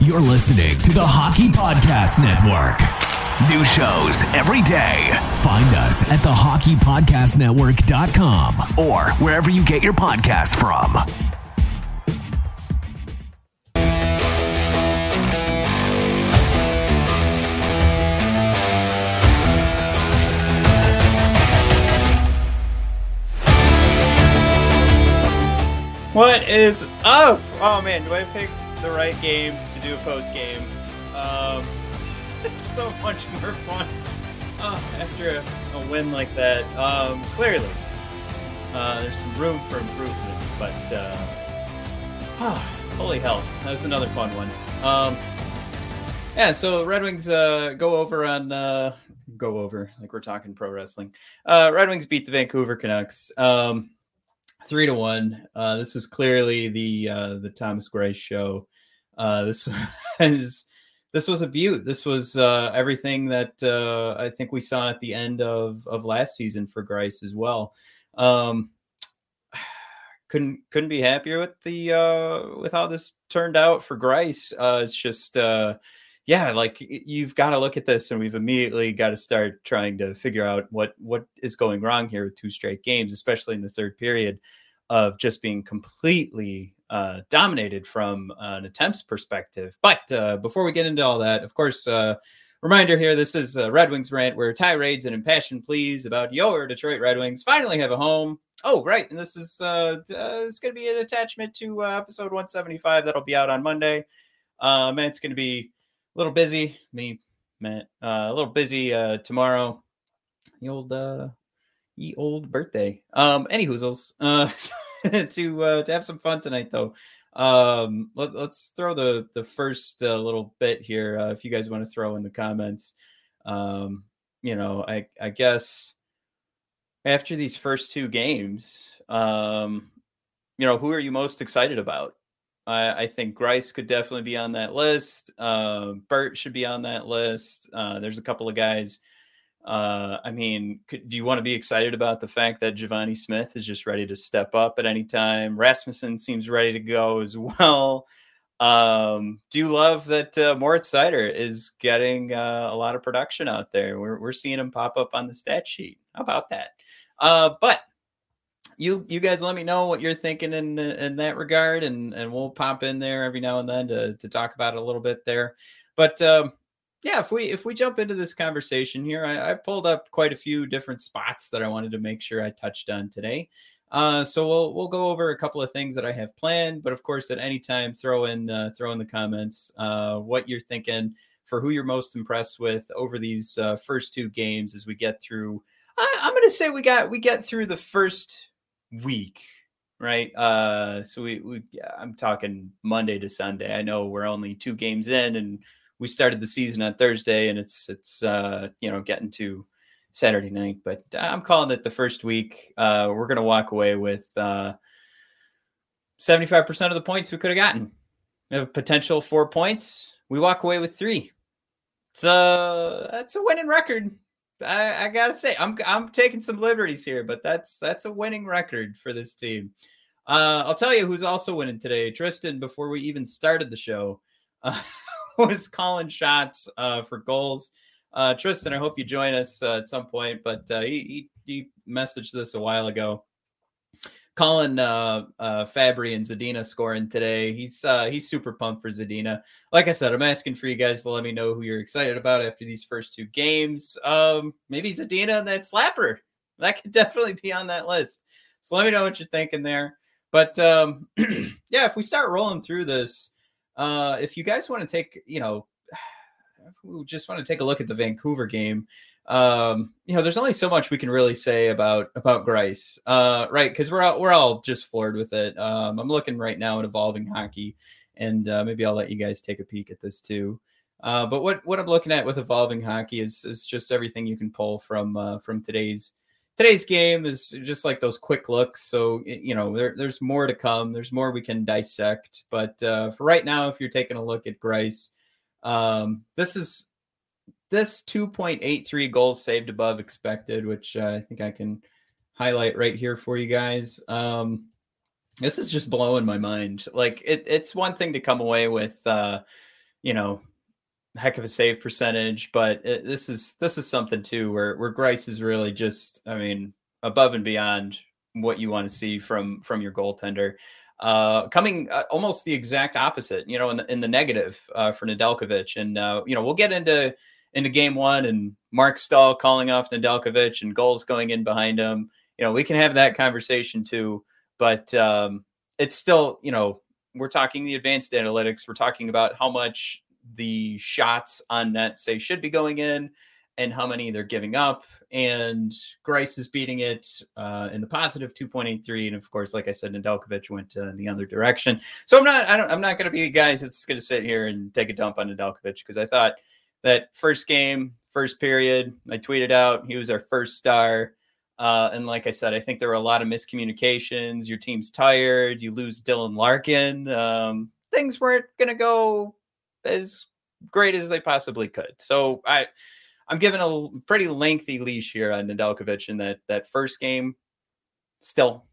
You're listening to the Hockey Podcast Network. New shows every day. Find us at thehockeypodcastnetwork.com or wherever you get your podcasts from. What is up? Oh man, do I pick the right games to do a post game? It's so much more fun after a win like that. Clearly, there's some room for improvement, but holy hell, that was another fun one. Yeah, so Red Wings go over like we're talking pro wrestling. Red Wings beat the Vancouver Canucks 3-1. This was clearly the Thomas Greiss show. This was a beaut. This was everything that I think we saw at the end of last season for Greiss as well. Couldn't be happier with with how this turned out for Greiss. It's just like you've got to look at this, and we've immediately got to start trying to figure out what is going wrong here with two straight games, especially in the third period, of just being completely dominated from an attempts perspective. But before we get into all that, of course, reminder here, this is Red Wings Rant, where tirades and impassioned pleas about your Detroit Red Wings finally have a home. Oh, right, and this is it's going to be an attachment to episode 175 that'll be out on Monday. Matt's going to be a little busy. Matt, a little busy tomorrow. The old birthday. Any hoozles. To have some fun tonight, though. Let's throw the first little bit here. If you guys want to throw in the comments, I guess after these first two games, who are you most excited about? I think Greiss could definitely be on that list. Burt should be on that list. There's a couple of guys. Do you want to be excited about the fact that Giovanni Smith is just ready to step up at any time? Rasmussen seems ready to go as well. Do you love that Moritz Seider is getting a lot of production out there? We're seeing him pop up on the stat sheet. How about that? But you guys let me know what you're thinking in that regard, and we'll pop in there every now and then to talk about it a little bit there. But yeah, if we jump into this conversation here, I pulled up quite a few different spots that I wanted to make sure I touched on today. So we'll go over a couple of things that I have planned, but of course, at any time, throw in the comments what you're thinking for who you're most impressed with over these first two games as we get through. I'm going to say we get through the first week, right? So I'm talking Monday to Sunday. I know we're only two games in, and we started the season on Thursday, and it's getting to Saturday night, but I'm calling it the first week. We're going to walk away with 75% of the points we could have gotten. We have a potential 4 points. We walk away with 3. That's a winning record. I gotta say, I'm taking some liberties here, but that's a winning record for this team. I'll tell you who's also winning today. Tristan, before we even started the show, was calling shots for goals. Tristan, I hope you join us at some point, but he messaged this a while ago. Colin Fabry and Zadina scoring today. He's super pumped for Zadina. Like I said, I'm asking for you guys to let me know who you're excited about after these first two games. Maybe Zadina and that slapper. That could definitely be on that list. So let me know what you're thinking there. But yeah, if we start rolling through this, if you guys want to take, just want to take a look at the Vancouver game, there's only so much we can really say about Greiss, right? Because we're all just floored with it. I'm looking right now at Evolving Hockey, and maybe I'll let you guys take a peek at this too. But what I'm looking at with Evolving Hockey is just everything you can pull from today's game is just like those quick looks. So there's more to come. There's more we can dissect. But for right now, if you're taking a look at Greiss, this 2.83 goals saved above expected, which I think I can highlight right here for you guys. This is just blowing my mind. Like it's one thing to come away with you know, heck of a save percentage, but this is something too where Greiss is really just, I mean, above and beyond what you want to see from your goaltender. Coming almost the exact opposite, you know, in the negative for Nedeljkovic, and you know, we'll get into game one and Mark Stahl calling off Nedeljkovic and goals going in behind him. You know, we can have that conversation too, but it's still, you know, we're talking the advanced analytics. We're talking about how much the shots on net say should be going in and how many they're giving up. And Greiss is beating it in the positive 2.83. And of course, like I said, Nedeljkovic went in the other direction. So I'm not going to be the guy that's going to sit here and take a dump on Nedeljkovic, because I thought that first game, first period, I tweeted out, he was our first star. And like I said, I think there were a lot of miscommunications. Your team's tired. You lose Dylan Larkin. Things weren't going to go as great as they possibly could. So I'm giving a pretty lengthy leash here on Nedeljkovic in that first game. Still,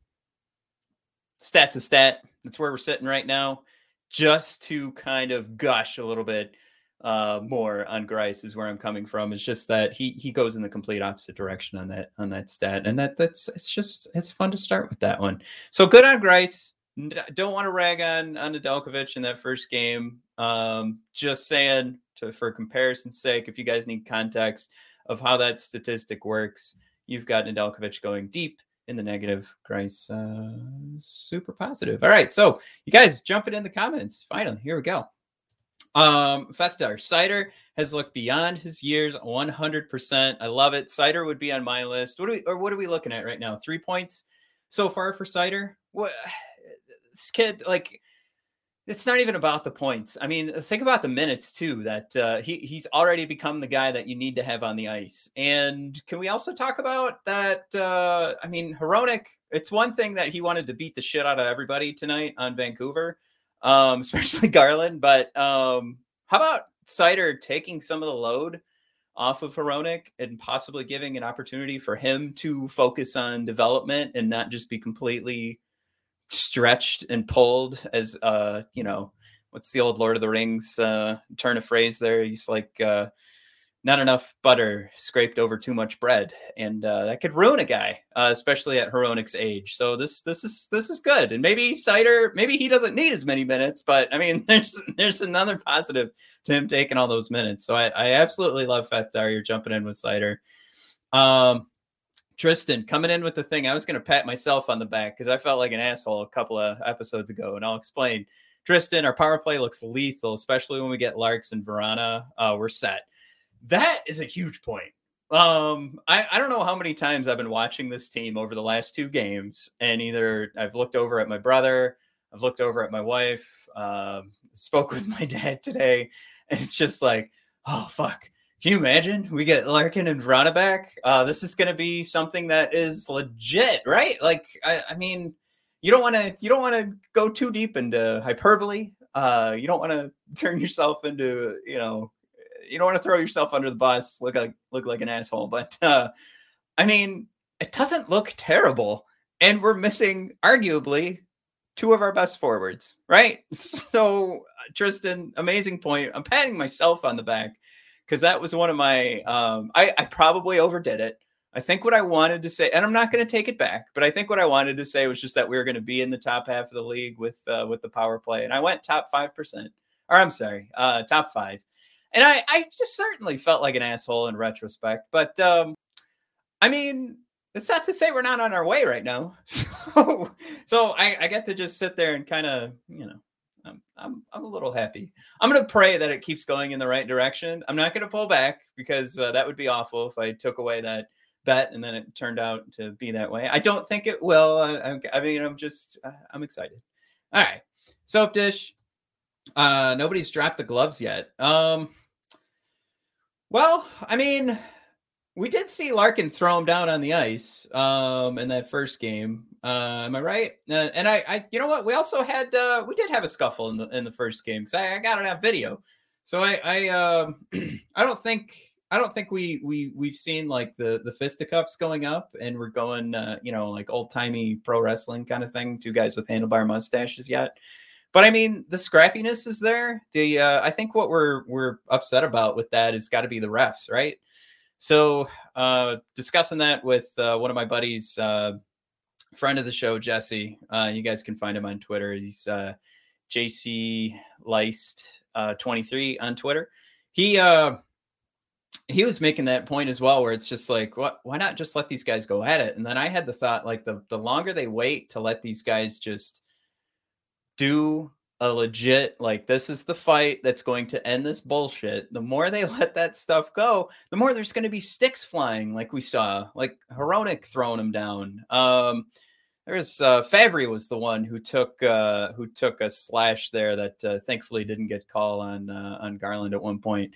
stat's a stat. That's where we're sitting right now. Just to kind of gush a little bit more on Greiss is where I'm coming from. It's just that he goes in the complete opposite direction on that stat, and it's fun to start with that one. So good on Greiss. Don't want to rag on Nedeljkovic in that first game. Just saying, for comparison's sake, if you guys need context of how that statistic works, you've got Nedeljkovic going deep in the negative, Greiss super positive. All right, so you guys jump it in the comments. Finally, here we go. Fethtar, Seider has looked beyond his years 100%. I love it. Seider would be on my list. What are we looking at right now? 3 points so far for Seider? What? This kid, like, it's not even about the points. I mean, think about the minutes too, that he's already become the guy that you need to have on the ice. And can we also talk about that? I mean, Hronek, it's one thing that he wanted to beat the shit out of everybody tonight on Vancouver, especially Garland. But how about Seider taking some of the load off of Hronek and possibly giving an opportunity for him to focus on development and not just be completely stretched and pulled as you know, what's the old Lord of the Rings turn of phrase there? He's like not enough butter scraped over too much bread, and that could ruin a guy, especially at Hronek's age. So this is good. And maybe Seider, maybe he doesn't need as many minutes, but I mean, there's another positive to him taking all those minutes. So I absolutely love Fethtar. You're jumping in with Seider. Tristan coming in with the thing. I was going to pat myself on the back because I felt like an asshole a couple of episodes ago, and I'll explain. Tristan, our power play looks lethal, especially when we get Larks and Vrana. We're set. That is a huge point. I don't know how many times I've been watching this team over the last 2 games, and either I've looked over at my brother, I've looked over at my wife, spoke with my dad today, and it's just like, oh, fuck. Can you imagine? We get Larkin and Vrana back. This is going to be something that is legit, right? Like, I mean, you don't want to go too deep into hyperbole. You don't want to turn yourself into, you know, you don't want to throw yourself under the bus, look like an asshole. But I mean, it doesn't look terrible, and we're missing arguably 2 of our best forwards, right? So Tristan, amazing point. I'm patting myself on the back, because that was one of my, I probably overdid it. I think what I wanted to say, and I'm not going to take it back, but I think what I wanted to say was just that we were going to be in the top half of the league with the power play. And I went top 5%, or I'm sorry, top 5. And I just certainly felt like an asshole in retrospect. But I mean, it's not to say we're not on our way right now. So I get to just sit there and kind of, you know, I'm a little happy. I'm going to pray that it keeps going in the right direction. I'm not going to pull back, because that would be awful if I took away that bet and then it turned out to be that way. I don't think it will. I mean, I'm excited. All right. Soap dish. Nobody's dropped the gloves yet. Well, I mean, we did see Larkin throw him down on the ice in that first game. Am I right? And I, you know what? We also had we did have a scuffle in the first game, because I got it on video. So I don't think we've seen like the fisticuffs going up, and we're going you know, like old timey pro wrestling kind of thing, 2 guys with handlebar mustaches yet. But I mean, the scrappiness is there. I think what we're upset about with that has got to be the refs, right? So discussing that with one of my buddies, friend of the show, Jesse. You guys can find him on Twitter. He's JC Leist 23 on Twitter. He was making that point as well, where it's just like, why not just let these guys go at it? And then I had the thought, like, the longer they wait to let these guys just do a legit, like, this is the fight that's going to end this bullshit, the more they let that stuff go, the more there's going to be sticks flying, like we saw, like Hronek throwing him down. There's Fabry was the one who took a slash there that thankfully didn't get call on Garland at one point.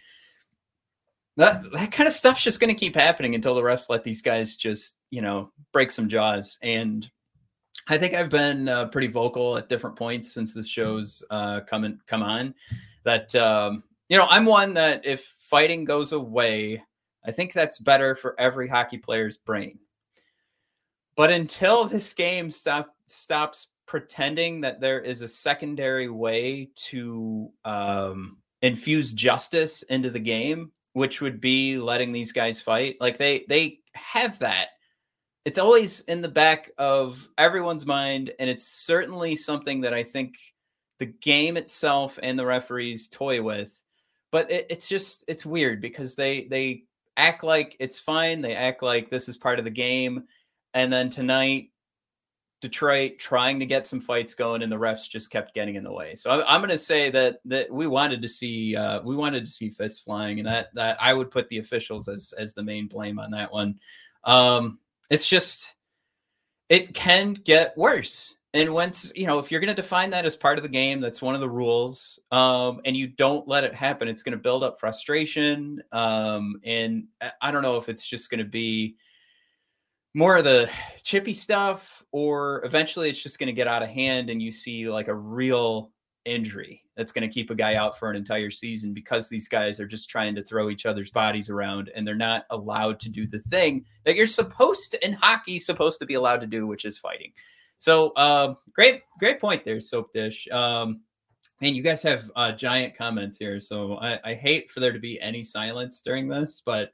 That kind of stuff's just going to keep happening until the refs let these guys just, break some jaws. And I think I've been pretty vocal at different points since the show's come on that, I'm one that if fighting goes away, I think that's better for every hockey player's brain. But until this game stops pretending that there is a secondary way to infuse justice into the game, which would be letting these guys fight, like they have that. It's always in the back of everyone's mind, and it's certainly something that I think the game itself and the referees toy with. But it's weird because they act like it's fine. They act like this is part of the game. And then tonight, Detroit trying to get some fights going, and the refs just kept getting in the way. So I'm going to say that we wanted to see fists flying, and that I would put the officials as the main blame on that one. It's just, it can get worse. And once, if you're going to define that as part of the game, that's one of the rules, and you don't let it happen, it's going to build up frustration. And I don't know if it's just going to be more of the chippy stuff, or eventually it's just going to get out of hand and you see like a real injury that's going to keep a guy out for an entire season because these guys are just trying to throw each other's bodies around and they're not allowed to do the thing that you're supposed to, in hockey, supposed to be allowed to do, which is fighting. So great point there, Soap Dish. Man, you guys have giant comments here. So I hate for there to be any silence during this, but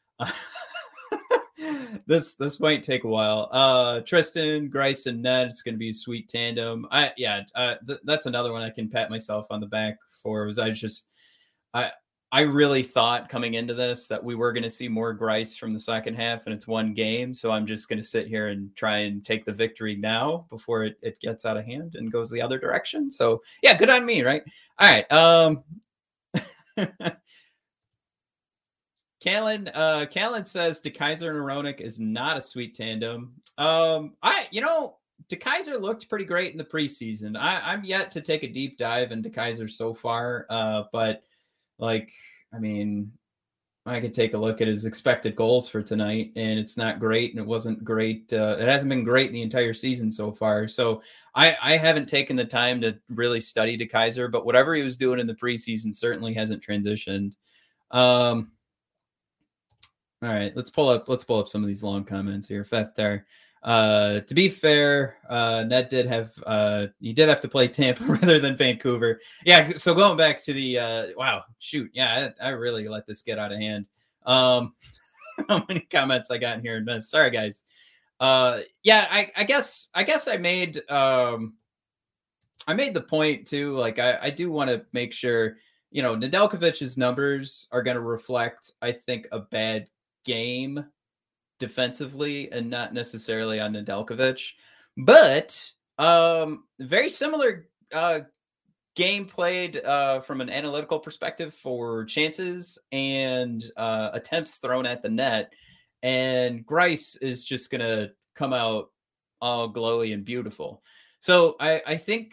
this might take a while. Tristan, Grice, and Ned, it's going to be a sweet tandem. That's another one I can pat myself on the back for. I really thought coming into this that we were going to see more Grice from the second half, and it's one game. So I'm just going to sit here and try and take the victory now before it gets out of hand and goes the other direction. So yeah, good on me, right? All right. Callan says DeKeyser and Hronek is not a sweet tandem. DeKeyser looked pretty great in the preseason. I'm yet to take a deep dive into DeKeyser so far, but I could take a look at his expected goals for tonight, and it's not great, and it wasn't great. It hasn't been great the entire season so far. So I haven't taken the time to really study DeKeyser, but whatever he was doing in the preseason certainly hasn't transitioned. All right, let's pull up some of these long comments here. Fethar. To be fair, Ned did have to play Tampa rather than Vancouver. Yeah, so going back to the I really let this get out of hand. How many comments I got in here? Sorry, guys. I guess I made the point too. Like I do want to make sure, Nedeljkovic's numbers are going to reflect, I think, a bad game defensively and not necessarily on Nedeljkovic, but very similar game played from an analytical perspective for chances and attempts thrown at the net, and Grice is just gonna come out all glowy and beautiful. So I think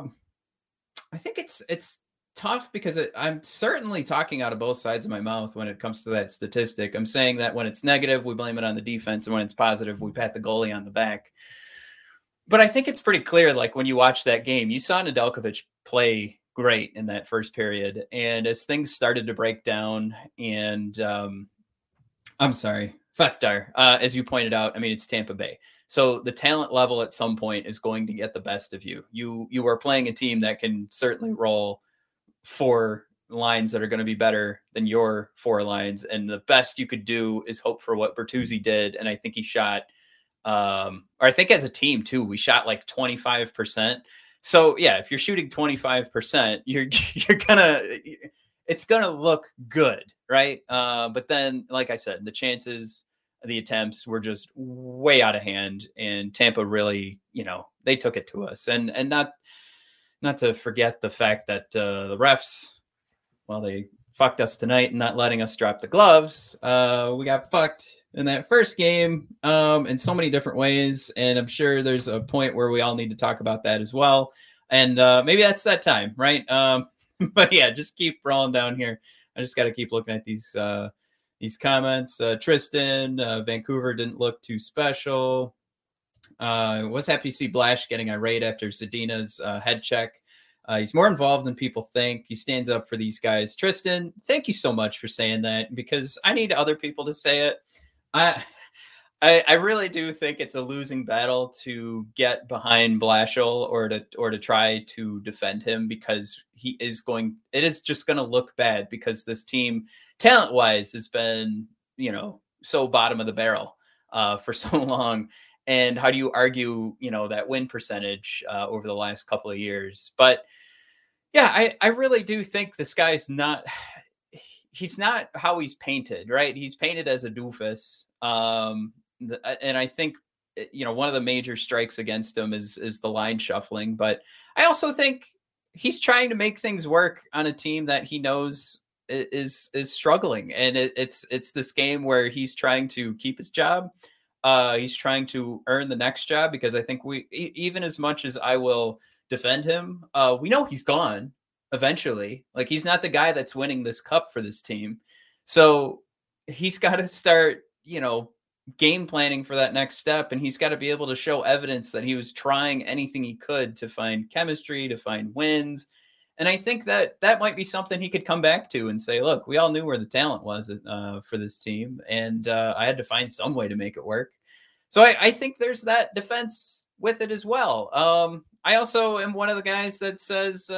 it's tough because I'm certainly talking out of both sides of my mouth when it comes to that statistic. I'm saying that when it's negative, we blame it on the defense, and when it's positive, we pat the goalie on the back. But I think it's pretty clear, like when you watch that game, you saw Nedeljkovic play great in that first period. And as things started to break down, and I'm sorry, Fethar, as you pointed out, it's Tampa Bay. So the talent level at some point is going to get the best of you. You are playing a team that can certainly roll 4 lines that are going to be better than your 4 lines. And the best you could do is hope for what Bertuzzi did. And I think he shot, or I think as a team too, we shot like 25%. So yeah, if you're shooting 25%, it's gonna look good, right? But then, like I said, the chances, the attempts were just way out of hand, and Tampa really, they took it to us, and not to forget the fact that the refs, well, they fucked us tonight and not letting us drop the gloves. We got fucked in that first game in so many different ways. And I'm sure there's a point where we all need to talk about that as well. And maybe that's that time, right? But yeah, just keep rolling down here. I just got to keep looking at these comments. Tristan, Vancouver didn't look too special. Was happy to see Blash getting irate after Zadina's head check. He's more involved than people think. He stands up for these guys. Tristan, thank you so much for saying that, because I need other people to say it. I really do think it's a losing battle to get behind Blashill or to try to defend him, because it is just going to look bad, because this team talent wise has been, so bottom of the barrel for so long. And how do you argue, that win percentage over the last couple of years? But yeah, I really do think this guy's he's not how he's painted, right? He's painted as a doofus. And I think, one of the major strikes against him is the line shuffling. But I also think he's trying to make things work on a team that he knows is struggling. And it's this game where he's trying to keep his job. He's trying to earn the next job, because I think even as much as I will defend him, we know he's gone eventually. Like, he's not the guy that's winning this cup for this team. So he's got to start, game planning for that next step. And he's got to be able to show evidence that he was trying anything he could to find chemistry, to find wins. And I think that might be something he could come back to and say, look, we all knew where the talent was for this team. And I had to find some way to make it work. So I think there's that defense with it as well. I also am one of the guys that says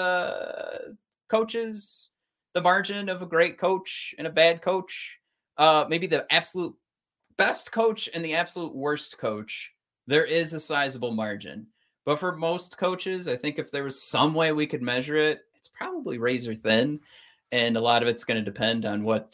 coaches, the margin of a great coach and a bad coach, maybe the absolute best coach and the absolute worst coach, there is a sizable margin. But for most coaches, I think if there was some way we could measure it, it's probably razor thin. And a lot of it's going to depend on what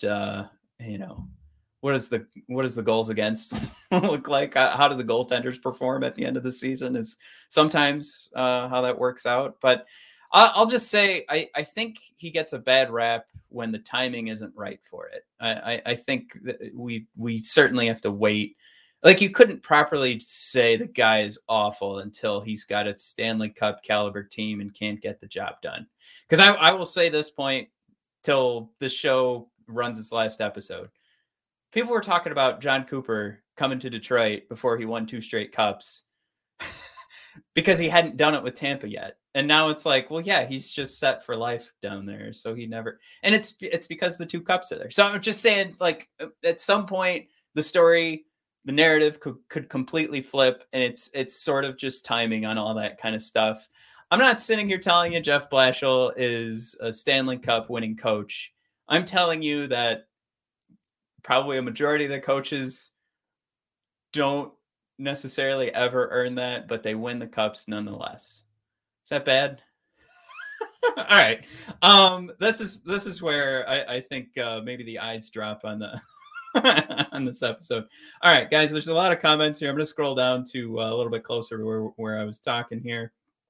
is the goals against look like? How do the goaltenders perform at the end of the season is sometimes how that works out. But I'll just say, I think he gets a bad rap when the timing isn't right for it. I think that we certainly have to wait. Like, you couldn't properly say the guy is awful until he's got a Stanley Cup caliber team and can't get the job done. Because I will say this point till the show runs its last episode. People were talking about John Cooper coming to Detroit before he won 2 straight cups because he hadn't done it with Tampa yet. And now it's like, well, yeah, he's just set for life down there. So he never, and it's because the 2 cups are there. So I'm just saying, like, at some point, the narrative could completely flip, and it's sort of just timing on all that kind of stuff. I'm not sitting here telling you Jeff Blashill is a Stanley Cup winning coach. I'm telling you that probably a majority of the coaches don't necessarily ever earn that, but they win the cups nonetheless. Is that bad? All right. This is where I think maybe the eyes drop on the on this episode. All right, guys, there's a lot of comments here. I'm going to scroll down to a little bit closer to where I was talking here.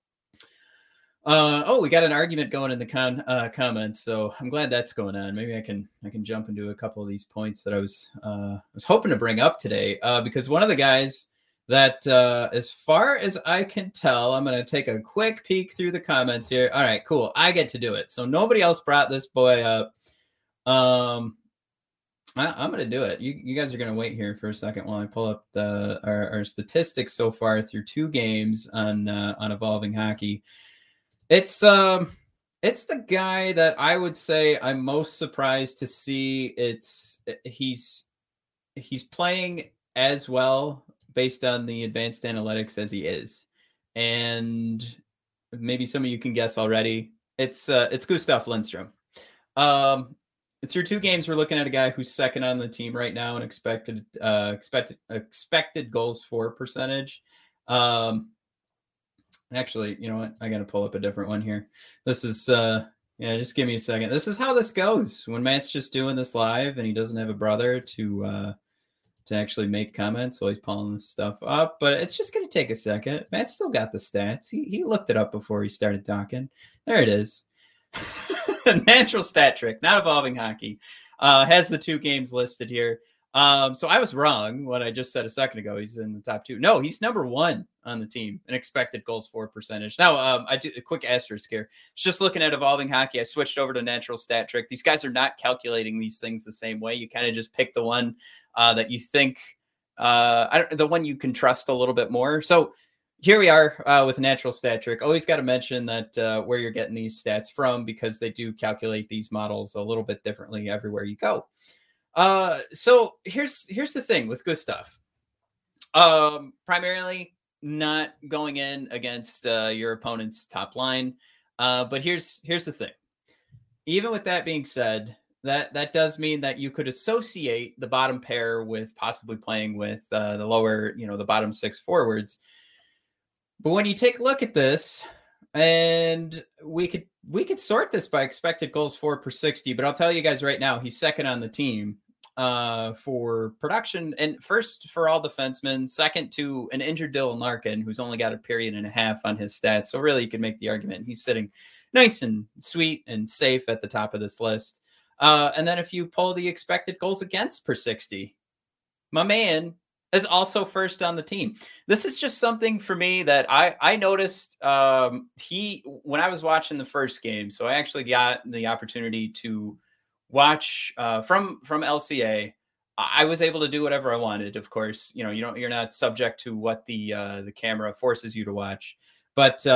We got an argument going in the comments, so I'm glad that's going on. Maybe I can jump into a couple of these points that I was hoping to bring up today, because one of the guys that, as far as I can tell, I'm going to take a quick peek through the comments here. All right, cool. I get to do it. So nobody else brought this boy up. I'm going to do it. You guys are going to wait here for a second while I pull up our statistics so far through 2 games on Evolving Hockey. It's the guy that I would say I'm most surprised to see. He's playing as well, based on the advanced analytics as he is. And maybe some of you can guess already. It's Gustav Lindstrom. Through 2 games, we're looking at a guy who's second on the team right now in expected goals for percentage. Actually, you know what? I got to pull up a different one here. This is just give me a second. This is how this goes when Matt's just doing this live and he doesn't have a brother to actually make comments while he's pulling this stuff up. But it's just going to take a second. Matt still got the stats. He looked it up before he started talking. There it is. Natural stat trick, not Evolving Hockey, has the 2 games listed here. So I was wrong when I just said a second ago he's in the top 2. No, he's number 1 on the team in expected goals for percentage. Now, I do a quick asterisk here. Just looking at Evolving Hockey, I switched over to Natural Stat Trick. These guys are not calculating these things the same way. You kind of just pick the one that you think, the one you can trust a little bit more. So here we are with Natural Stat Trick. Always got to mention that where you're getting these stats from, because they do calculate these models a little bit differently everywhere you go. So here's the thing with Gustav. Primarily not going in against your opponent's top line. But here's the thing. Even with that being said, that does mean that you could associate the bottom pair with possibly playing with the lower, the bottom 6 forwards. But when you take a look at this, and we could sort this by expected goals for per 60, but I'll tell you guys right now, he's second on the team for production, and first for all defensemen, second to an injured Dylan Larkin, who's only got a period and a half on his stats. So really, you could make the argument he's sitting nice and sweet and safe at the top of this list. And then if you pull the expected goals against per 60, my man is also first on the team. This is just something for me that I noticed when I was watching the first game. So I actually got the opportunity to watch from LCA. I was able to do whatever I wanted. Of course, you're not subject to what the camera forces you to watch. But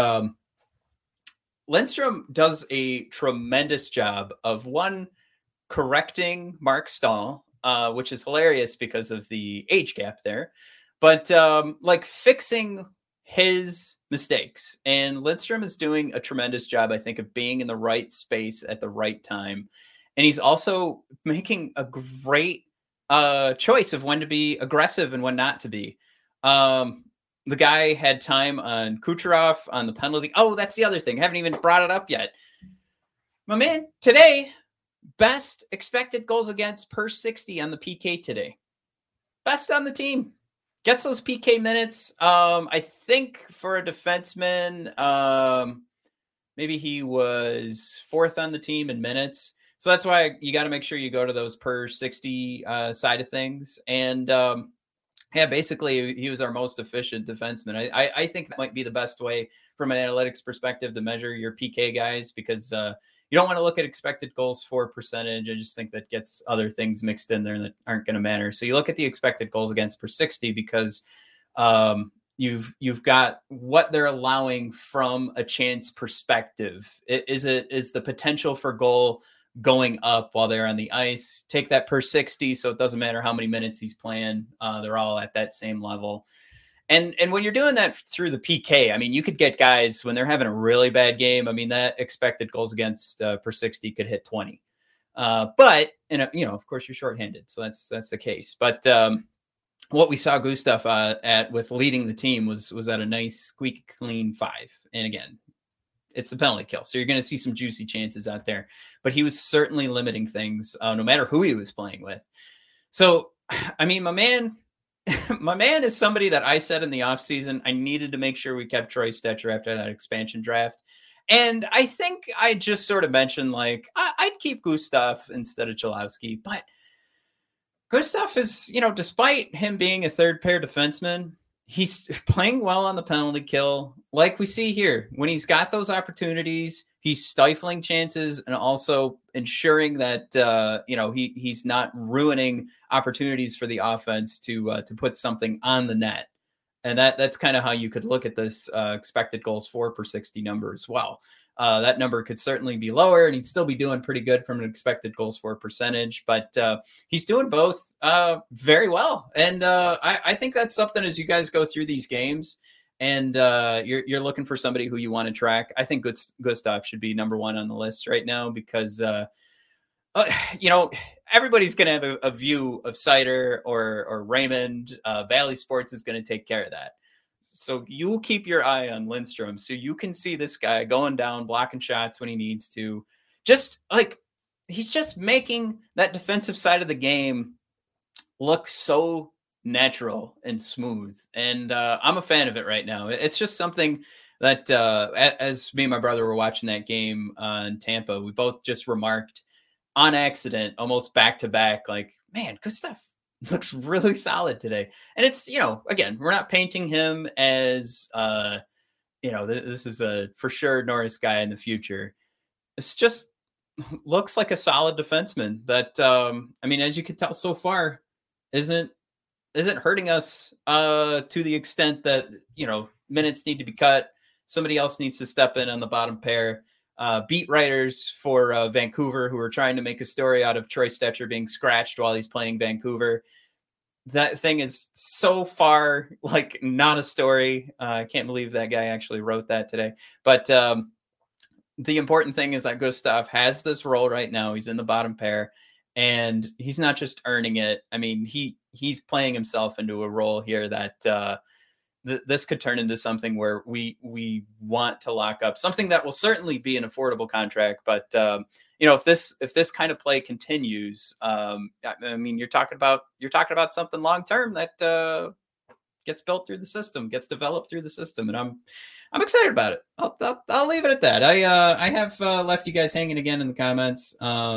Lindstrom does a tremendous job of correcting Mark Stahl, which is hilarious because of the age gap there, but fixing his mistakes. And Lindstrom is doing a tremendous job, I think, of being in the right space at the right time. And he's also making a great choice of when to be aggressive and when not to be. The guy had time on Kucherov on the penalty. Oh, that's the other thing. I haven't even brought it up yet. My man, today, best expected goals against per 60 on the PK today. Best on the team. Gets those PK minutes. I think for a defenseman, maybe he was 4th on the team in minutes. So that's why you got to make sure you go to those per 60 side of things. And basically he was our most efficient defenseman. I think that might be the best way from an analytics perspective to measure your PK guys, because you don't want to look at expected goals for percentage. I just think that gets other things mixed in there that aren't going to matter. So you look at the expected goals against per 60, because you've got what they're allowing from a chance perspective. Is the potential for goal going up while they're on the ice? Take that per 60, so it doesn't matter how many minutes he's playing. They're all at that same level. And when you're doing that through the PK, I mean, you could get guys when they're having a really bad game. I mean, that expected goals against per 60 could hit 20. But of course, you're shorthanded, so that's the case. But what we saw Gustav at with leading the team was at a nice squeaky clean 5. And again, it's the penalty kill, so you're going to see some juicy chances out there. But he was certainly limiting things, no matter who he was playing with. So, I mean, my man is somebody that I said in the offseason I needed to make sure we kept Troy Stecher after that expansion draft. And I think I just sort of mentioned, I'd keep Gustav instead of Cholowski. But Gustav is, despite him being a third pair defenseman, he's playing well on the penalty kill. Like we see here, when he's got those opportunities, he's stifling chances and also ensuring that, he's not ruining opportunities for the offense to put something on the net. And that's kind of how you could look at this expected goals for per 60 number as well. that number could certainly be lower, and he'd still be doing pretty good from an expected goals for percentage. But he's doing both very well, and I think that's something as you guys go through these games, and you're looking for somebody who you want to track. I think Gustav should be number one on the list right now because everybody's going to have a view of Seider or Raymond. Valley Sports is going to take care of that. So you keep your eye on Lindstrom so you can see this guy going down, blocking shots when he needs to. Just like he's just making that defensive side of the game look so natural and smooth. And I'm a fan of it right now. It's just something that as me and my brother were watching that game in Tampa, we both just remarked on accident, almost back to back, like, man, Gustav looks really solid today. And it's, again, we're not painting him as, this is a for sure Norris guy in the future. It's just looks like a solid defenseman that, as you can tell so far, isn't hurting us to the extent that, minutes need to be cut. Somebody else needs to step in on the bottom pair. Beat writers for Vancouver who are trying to make a story out of Troy Stecher being scratched while he's playing Vancouver. That thing is so far like not a story. I can't believe that guy actually wrote that today. But the important thing is that Gustav has this role right now. He's in the bottom pair, and he's not just earning it. I mean, he's playing himself into a role here that this could turn into something where we want to lock up something that will certainly be an affordable contract. But if this kind of play continues, you're talking about something long term that gets built through the system, gets developed through the system, and I'm excited about it. I'll leave it at that. I have left you guys hanging again in the comments.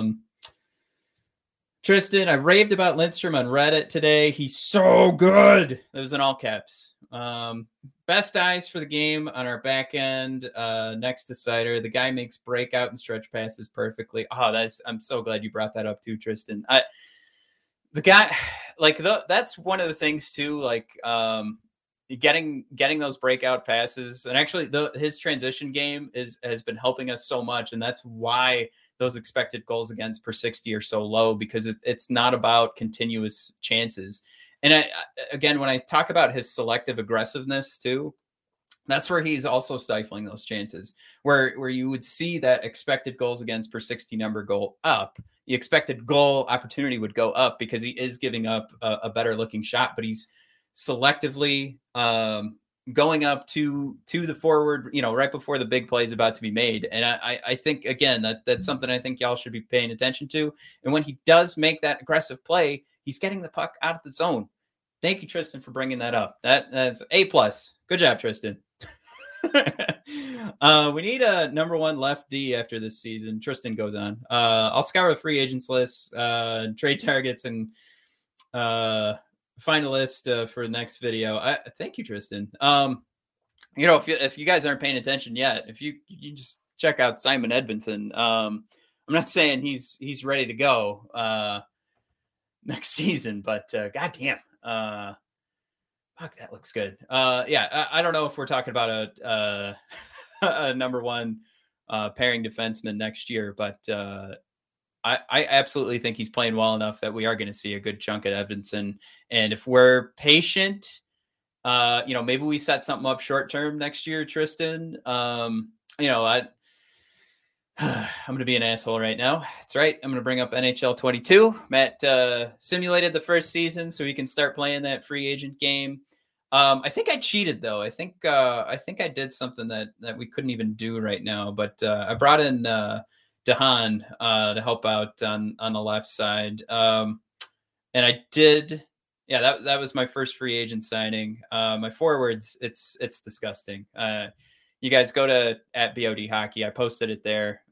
Tristan, I raved about Lindstrom on Reddit today. He's so good. It was in all caps. Best eyes for the game on our back end next to Seider. The guy makes breakout and stretch passes perfectly. I'm so glad you brought that up too, Tristan. The guy, that's one of the things too, getting those breakout passes, and actually his transition game has been helping us so much, and that's why those expected goals against per 60 are so low, because it's not about continuous chances. And again, when I talk about his selective aggressiveness too, that's where he's also stifling those chances where you would see that expected goals against per 60 number go up. The expected goal opportunity would go up because he is giving up a better looking shot, but he's selectively going up to the forward, right before the big play is about to be made. And I think, again, that's something I think y'all should be paying attention to. And when he does make that aggressive play, he's getting the puck out of the zone. Thank you, Tristan, for bringing that up. That's A+. Good job, Tristan. We need a number one left D after this season. Tristan goes on. I'll scour the free agents list, trade targets, and find a list for the next video. Thank you, Tristan. If you guys aren't paying attention yet, if you just check out Simon Edvinsson. I'm not saying he's ready to go next season, but goddamn, fuck, that looks good. I don't know if we're talking about a number one pairing defenseman next year, but I absolutely think he's playing well enough that we are going to see a good chunk at Edvinsson. And if we're patient, maybe we set something up short term next year, Tristan. I'm going to be an asshole right now. That's right. I'm going to bring up NHL 22. Matt simulated the first season so he can start playing that free agent game. I think I cheated though. I think I did something that we couldn't even do right now, but I brought in Dehan to help out on the left side. And I did. Yeah, that was my first free agent signing. My forwards, it's disgusting. You guys go to @BOD Hockey. I posted it there.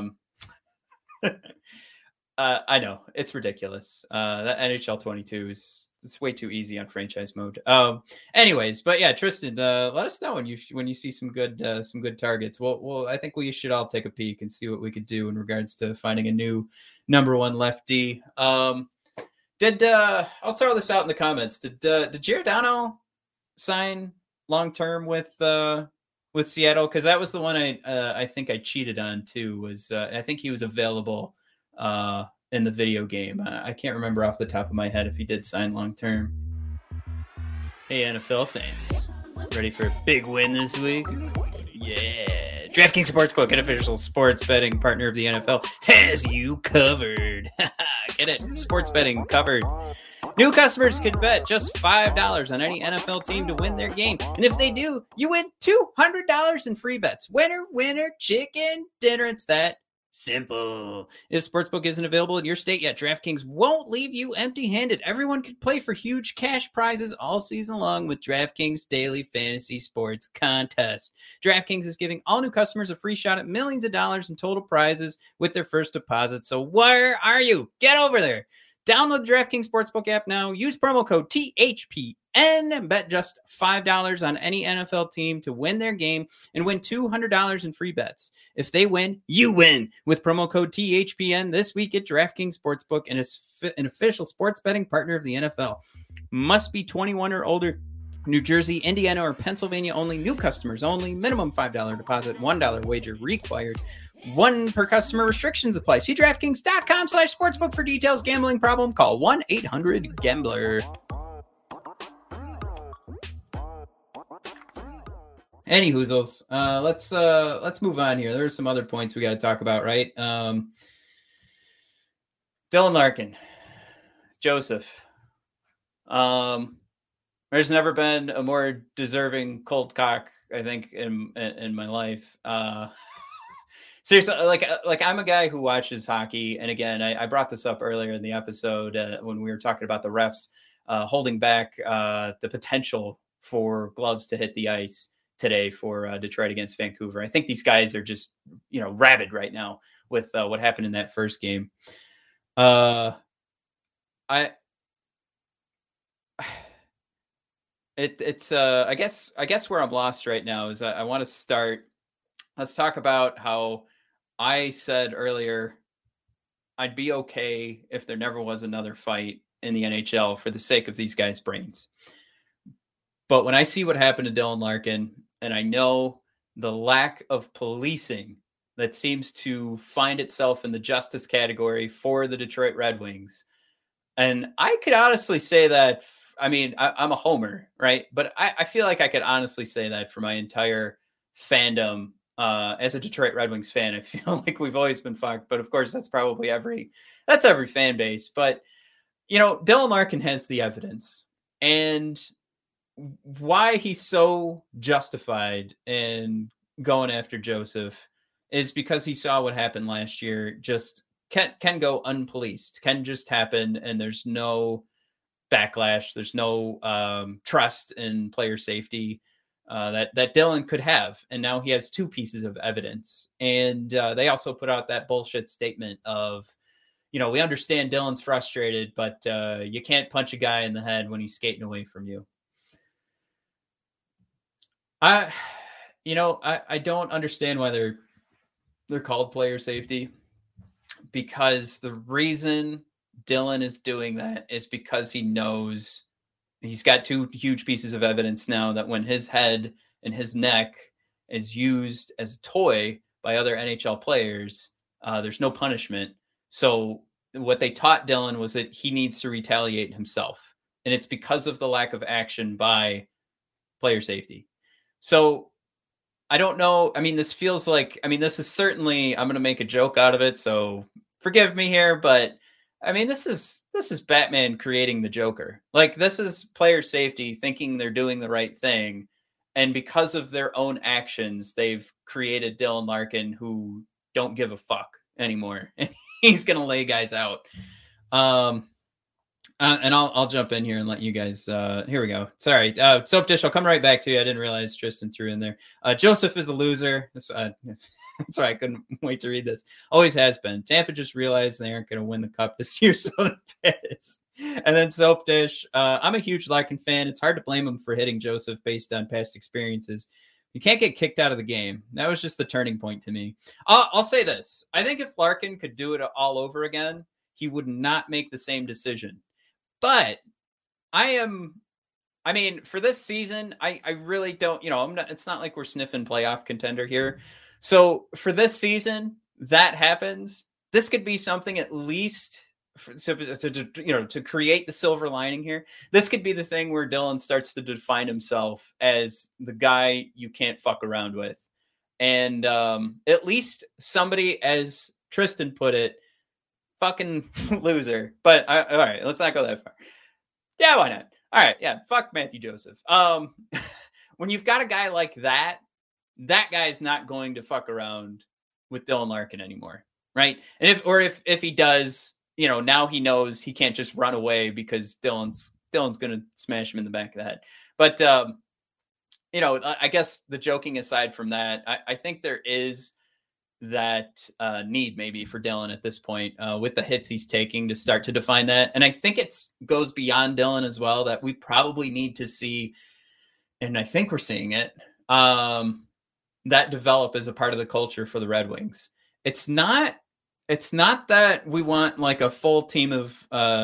I know it's ridiculous. That NHL 22 it's way too easy on franchise mode. Anyways, but yeah, Tristan, let us know when you see some good targets. Well, I think we should all take a peek and see what we could do in regards to finding a new number one lefty. I'll throw this out in the comments. Did Giordano sign long term with with Seattle, because that was the one I think I cheated on too. Was I think he was available in the video game. I can't remember off the top of my head if he did sign long term. Hey, NFL fans, ready for a big win this week? Yeah. DraftKings Sportsbook, an official sports betting partner of the NFL, has you covered. Get it? Sports betting covered. New customers can bet just $5 on any NFL team to win their game. And if they do, you win $200 in free bets. Winner, winner, chicken dinner. It's that simple. If Sportsbook isn't available in your state yet, DraftKings won't leave you empty-handed. Everyone can play for huge cash prizes all season long with DraftKings Daily Fantasy Sports Contest. DraftKings is giving all new customers a free shot at millions of dollars in total prizes with their first deposit. So where are you? Get over there. Download the DraftKings Sportsbook app now. Use promo code THPN and bet just $5 on any NFL team to win their game and win $200 in free bets. If they win, you win with promo code THPN this week at DraftKings Sportsbook, and is an official sports betting partner of the NFL. Must be 21 or older. New Jersey, Indiana, or Pennsylvania only. New customers only. Minimum $5 deposit. $1 wager required. One per customer. Restrictions apply. See DraftKings.com/sportsbook for details. Gambling problem? Call 1-800-GAMBLER. Any hoozles. Let's move on here. There's some other points we got to talk about, right? Dylan Larkin, Joseph. There's never been a more deserving cold cock, I think, in my life. Seriously, like I'm a guy who watches hockey, and again, I brought this up earlier in the episode when we were talking about the refs holding back the potential for gloves to hit the ice today for Detroit against Vancouver. I think these guys are just, rabid right now with what happened in that first game. I guess where I'm lost right now is I want to start. Let's talk about how I said earlier I'd be okay if there never was another fight in the NHL for the sake of these guys' brains. But when I see what happened to Dylan Larkin, and I know the lack of policing that seems to find itself in the justice category for the Detroit Red Wings, and I could honestly say that, I'm a homer, right? But I feel like I could honestly say that for my entire fandom. As a Detroit Red Wings fan, I feel like we've always been fucked, but of course that's probably every fan base. But, Dylan Larkin has the evidence, and why he's so justified in going after Joseph is because he saw what happened last year. Just can go unpoliced, can just happen. And there's no backlash. There's no trust in player safety that Dylan could have. And now he has two pieces of evidence. And they also put out that bullshit statement of, we understand Dylan's frustrated, but you can't punch a guy in the head when he's skating away from you. I don't understand why they're called player safety, because the reason Dylan is doing that is because he knows he's got two huge pieces of evidence now that when his head and his neck is used as a toy by other NHL players, there's no punishment. So what they taught Dylan was that he needs to retaliate himself. And it's because of the lack of action by player safety. So I don't know. This feels like, this is certainly, I'm going to make a joke out of it, so forgive me here, but this is Batman creating the Joker. Like, this is player safety thinking they're doing the right thing. And because of their own actions, they've created Dylan Larkin who don't give a fuck anymore. And he's going to lay guys out. And I'll jump in here and let you guys, here we go. Sorry. Soap Dish, I'll come right back to you. I didn't realize Tristan threw in there. Joseph is a loser. That's why I couldn't wait to read this. Always has been. Tampa just realized they aren't going to win the cup this year, so they're pissed. And then Soap Dish, I'm a huge Larkin fan. It's hard to blame him for hitting Joseph based on past experiences. You can't get kicked out of the game. That was just the turning point to me. I'll say this. I think if Larkin could do it all over again, he would not make the same decision. But I am I mean, for this season, I really don't, it's not like we're sniffing playoff contender here. So for this season, that happens. This could be something at least to create the silver lining here. This could be the thing where Dylan starts to define himself as the guy you can't fuck around with. And at least somebody, as Tristan put it, fucking loser. But all right, let's not go that far. Yeah, why not? All right, yeah, fuck Matthew Joseph. When you've got a guy like that guy is not going to fuck around with Dylan Larkin anymore, right? And if he does, now he knows he can't just run away because Dylan's going to smash him in the back of the head. But I guess the joking aside from that, I think there is that need maybe for Dylan at this point with the hits he's taking to start to define that. And I think it goes beyond Dylan as well, that we probably need to see, and I think we're seeing it, that develop as a part of the culture for the Red Wings. It's not that we want like a full team of,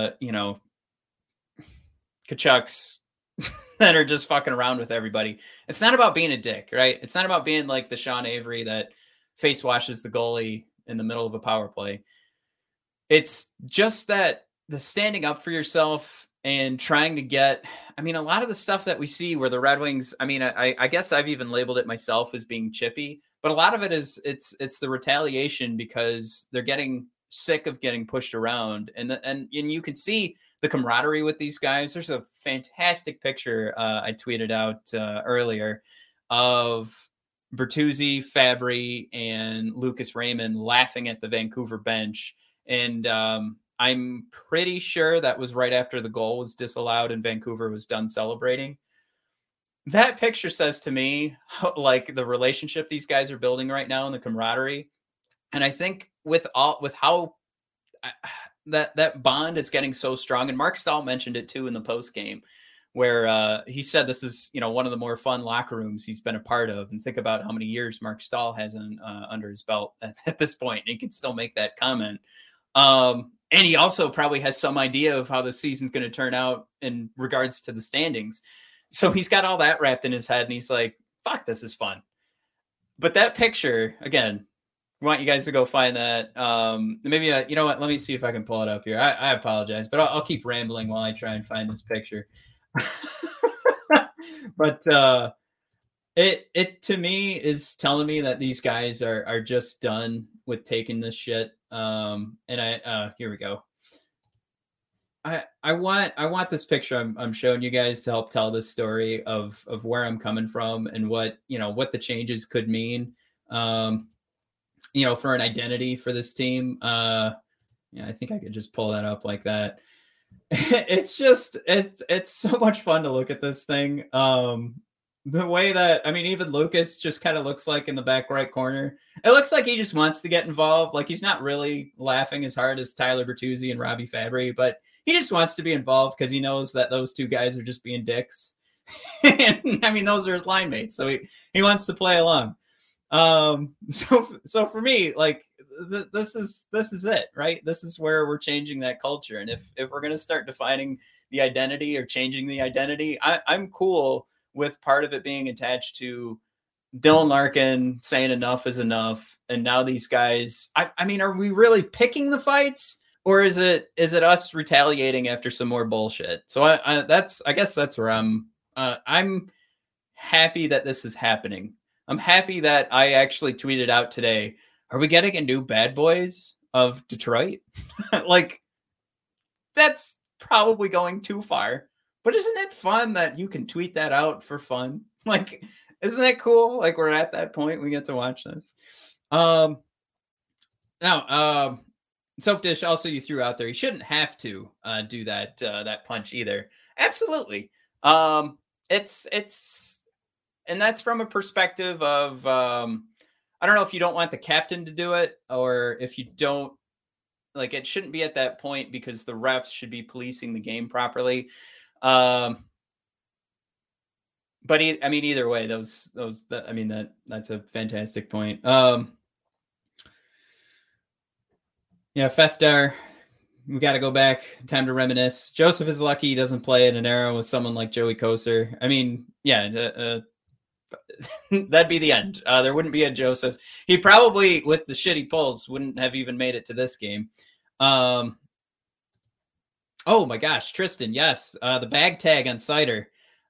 Kachucks that are just fucking around with everybody. It's not about being a dick, right? It's not about being like the Sean Avery that face washes the goalie in the middle of a power play. It's just that the standing up for yourself and trying to get, a lot of the stuff that we see where the Red Wings, I guess I've even labeled it myself as being chippy, but a lot of it is it's the retaliation because they're getting sick of getting pushed around. And you can see the camaraderie with these guys. There's a fantastic picture I tweeted out earlier of Bertuzzi, Fabry, and Lucas Raymond laughing at the Vancouver bench. And I'm pretty sure that was right after the goal was disallowed and Vancouver was done celebrating. That picture says to me, like, the relationship these guys are building right now and the camaraderie. And I think with how that bond is getting so strong, and Mark Stahl mentioned it too in the post game, where he said this is, one of the more fun locker rooms he's been a part of. And think about how many years Mark Stahl has under his belt at this point. And he can still make that comment. And he also probably has some idea of how the season's going to turn out in regards to the standings. So he's got all that wrapped in his head and he's like, fuck, this is fun. But that picture, again, I want you guys to go find that. Maybe, you know what? Let me see if I can pull it up here. I apologize, but I'll keep rambling while I try and find this picture. But it to me is telling me that these guys are just done with taking this shit. And here we go. I want this picture I'm showing you guys to help tell this story of where I'm coming from and what the changes could mean, for an identity for this team. I think I could just pull that up like that. It's just, it's so much fun to look at this thing. The way that, even Lucas just kind of looks like in the back right corner, it looks like he just wants to get involved. Like, he's not really laughing as hard as Tyler Bertuzzi and Robbie Fabry, but he just wants to be involved because he knows that those two guys are just being dicks. And those are his line mates. So he wants to play along. So for me, like, this is it, right? This is where we're changing that culture. And if we're going to start defining the identity or changing the identity, I'm cool with part of it being attached to Dylan Larkin saying enough is enough. And now these guys, are we really picking the fights, or is it us retaliating after some more bullshit? So I guess that's where I'm happy that this is happening. I'm happy that I actually tweeted out today, are we getting a new Bad Boys of Detroit? Like, that's probably going too far. But isn't it fun that you can tweet that out for fun? Like, isn't that cool? Like, we're at that point. We get to watch this. Now, Soap Dish, also you threw out there, you shouldn't have to do that punch either. Absolutely. It's and that's from a perspective of, I don't know if you don't want the captain to do it, or if you don't, like, it shouldn't be at that point because the refs should be policing the game properly. But either way, that's a fantastic point. Yeah, Fefdar, we got to go back. Time to reminisce. Joseph is lucky he doesn't play in an era with someone like Joey Kocur. I mean, yeah, that'd be the end. There wouldn't be a Joseph. He probably, with the shitty pulls, wouldn't have even made it to this game. Oh my gosh, Tristan, yes. The bag tag on Seider.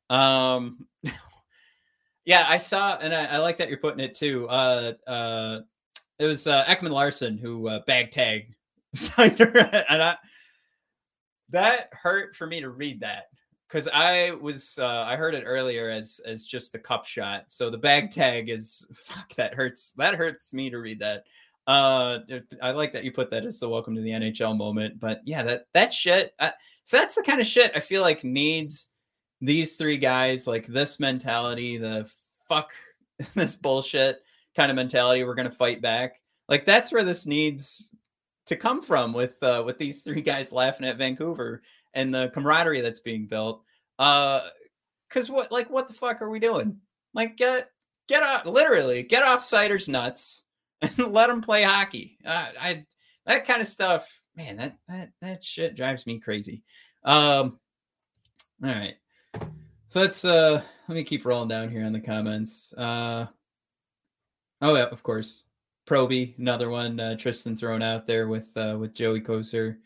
Yeah, I saw, and I like that you're putting it too. It was Ekman Larson who bag tagged Seider, and that hurt for me to read that because I heard it earlier as just the cup shot. So the bag tag is fuck. That hurts. That hurts me to read that. I like that you put that as the welcome to the NHL moment. But yeah, that shit. So that's the kind of shit I feel like needs these three guys, like this mentality, the fuck this bullshit kind of mentality. We're gonna fight back. Like that's where this needs to come from with these three guys laughing at Vancouver and the camaraderie that's being built. Because what the fuck are we doing? Like get out, literally get off Seider's nuts and let him play hockey. That kind of stuff, man. That shit drives me crazy. All right. So let's let me keep rolling down here on the comments. Oh yeah, of course. Proby, another one. Tristan thrown out there with Joey Kocur.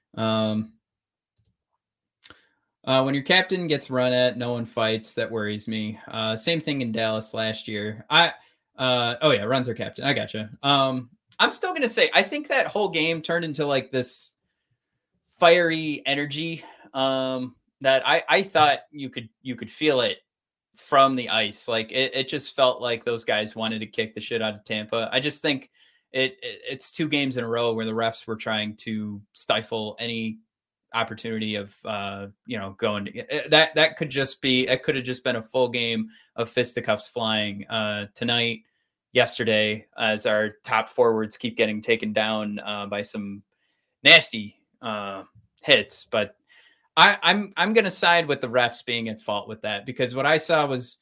When your captain gets run at, no one fights. That worries me. Same thing in Dallas last year. Run's our captain. I gotcha. I'm still gonna say I think that whole game turned into like this fiery energy. That I thought you could feel it from the ice. Like it just felt like those guys wanted to kick the shit out of Tampa. I just think it's 2 games in a row where the refs were trying to stifle any opportunity of going that could have just been a full game of fisticuffs flying tonight, yesterday, as our top forwards keep getting taken down by some nasty hits. But I'm going to side with the refs being at fault with that, because what I saw was,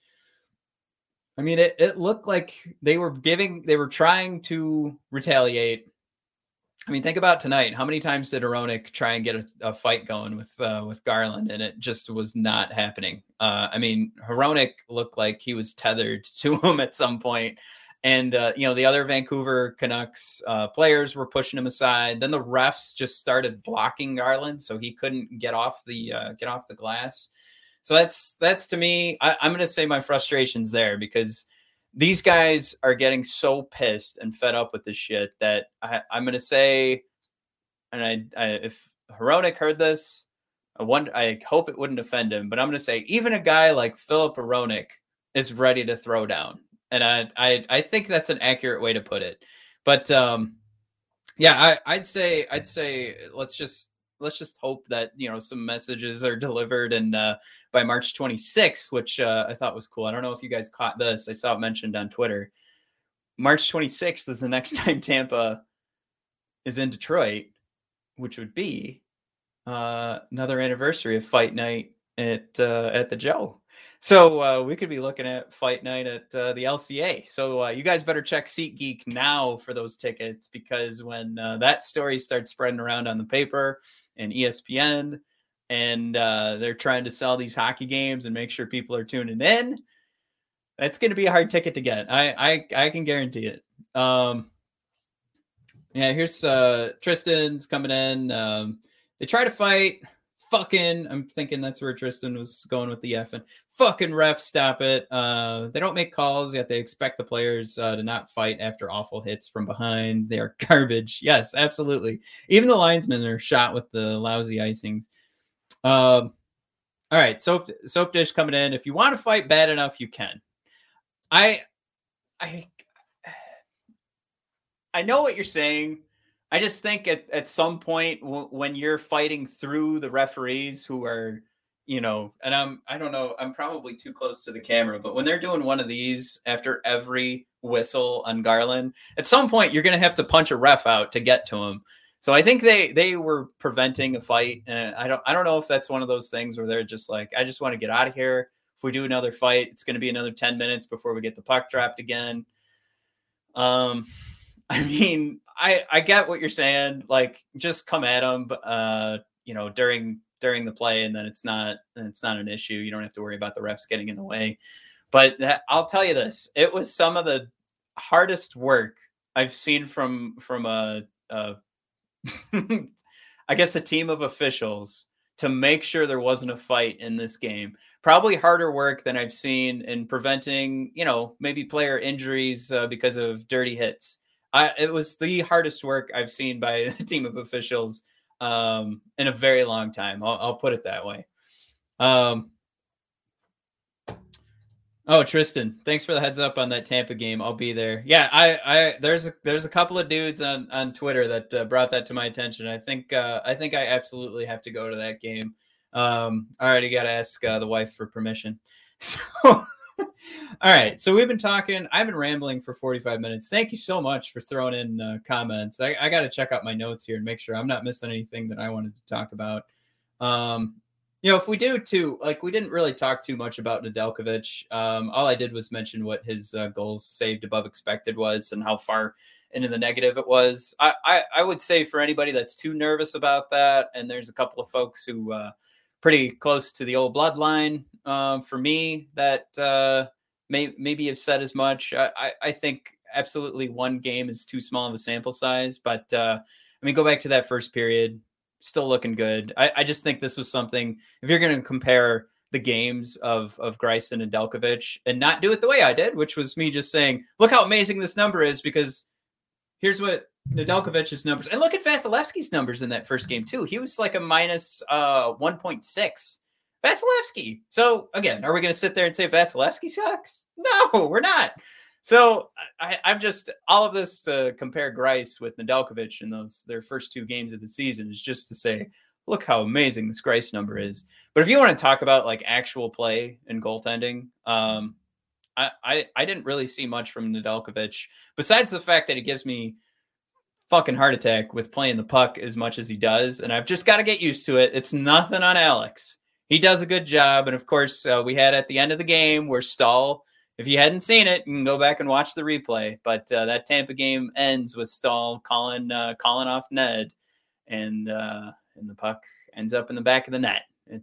I mean, it looked like they were trying to retaliate. I mean, think about tonight. How many times did Hronek try and get a fight going with Garland, and it just was not happening. I mean, Hronek looked like he was tethered to him at some point. And, the other Vancouver Canucks players were pushing him aside. Then the refs just started blocking Garland, so he couldn't get off the glass. So that's to me, I'm going to say my frustration's there, because these guys are getting so pissed and fed up with this shit that I'm going to say, and if Hronek heard this, I hope it wouldn't offend him, but I'm going to say even a guy like Philip Hronek is ready to throw down. And I think that's an accurate way to put it. But I'd say let's just hope that some messages are delivered, and by March 26th, which I thought was cool. I don't know if you guys caught this. I saw it mentioned on Twitter. March 26th is the next time Tampa is in Detroit, which would be another anniversary of Fight Night at the Joe. So we could be looking at Fight Night at the LCA. So you guys better check SeatGeek now for those tickets, because when that story starts spreading around on the paper and ESPN, and they're trying to sell these hockey games and make sure people are tuning in, that's going to be a hard ticket to get. I can guarantee it. Here's Tristan's coming in. They try to fight. I'm thinking that's where Tristan was going with the F. And fucking refs, stop it. They don't make calls, yet they expect the players to not fight after awful hits from behind. They are garbage. Yes, absolutely. Even the linesmen are shot with the lousy icings. All right, soap dish coming in. If you want to fight bad enough, you can. I know what you're saying. I just think at some point when you're fighting through the referees who are, and I don't know, I'm probably too close to the camera, but when they're doing one of these after every whistle on Garland, at some point you're going to have to punch a ref out to get to him. So I think they were preventing a fight. And I don't know if that's one of those things where they're just like, I just want to get out of here. If we do another fight, it's going to be another 10 minutes before we get the puck dropped again. I mean, I get what you're saying. Like, just come at him, during the play, and then it's not an issue. You don't have to worry about the refs getting in the way. But I'll tell you this: it was some of the hardest work I've seen from a I guess a team of officials to make sure there wasn't a fight in this game. Probably harder work than I've seen in preventing, maybe player injuries because of dirty hits. It was the hardest work I've seen by a team of officials in a very long time. I'll put it that way. Oh, Tristan, thanks for the heads up on that Tampa game. I'll be there. Yeah, there's a couple of dudes on Twitter that brought that to my attention. I think I absolutely have to go to that game. I already got to ask the wife for permission. So, all right. So we've been talking. I've been rambling for 45 minutes. Thank you so much for throwing in comments. I got to check out my notes here and make sure I'm not missing anything that I wanted to talk about. If we do too, like, we didn't really talk too much about Nedeljkovic. All I did was mention what his goals saved above expected was and how far into the negative it was. I would say for anybody that's too nervous about that, and there's a couple of folks who pretty close to the old bloodline for me that maybe have said as much. I think absolutely one game is too small of a sample size, but go back to that first period. Still looking good. I just think this was something, if you're going to compare the games of Greiss and Nedeljkovic and not do it the way I did, which was me just saying, look how amazing this number is, because here's what Nedeljkovic's numbers, and look at Vasilevsky's numbers in that first game too. He was like a minus 1.6. Vasilevsky. So again, are we going to sit there and say Vasilevsky sucks? No, we're not. So I'm just, all of this to compare Greiss with Nedeljkovic in their first two games of the season is just to say, look how amazing this Greiss number is. But if you want to talk about like actual play and goaltending, I didn't really see much from Nedeljkovic besides the fact that he gives me fucking heart attack with playing the puck as much as he does. And I've just got to get used to it. It's nothing on Alex. He does a good job. And of course, we had at the end of the game where Stahl, if you hadn't seen it, you can go back and watch the replay. But that Tampa game ends with Stahl calling off Ned, and the puck ends up in the back of the net. It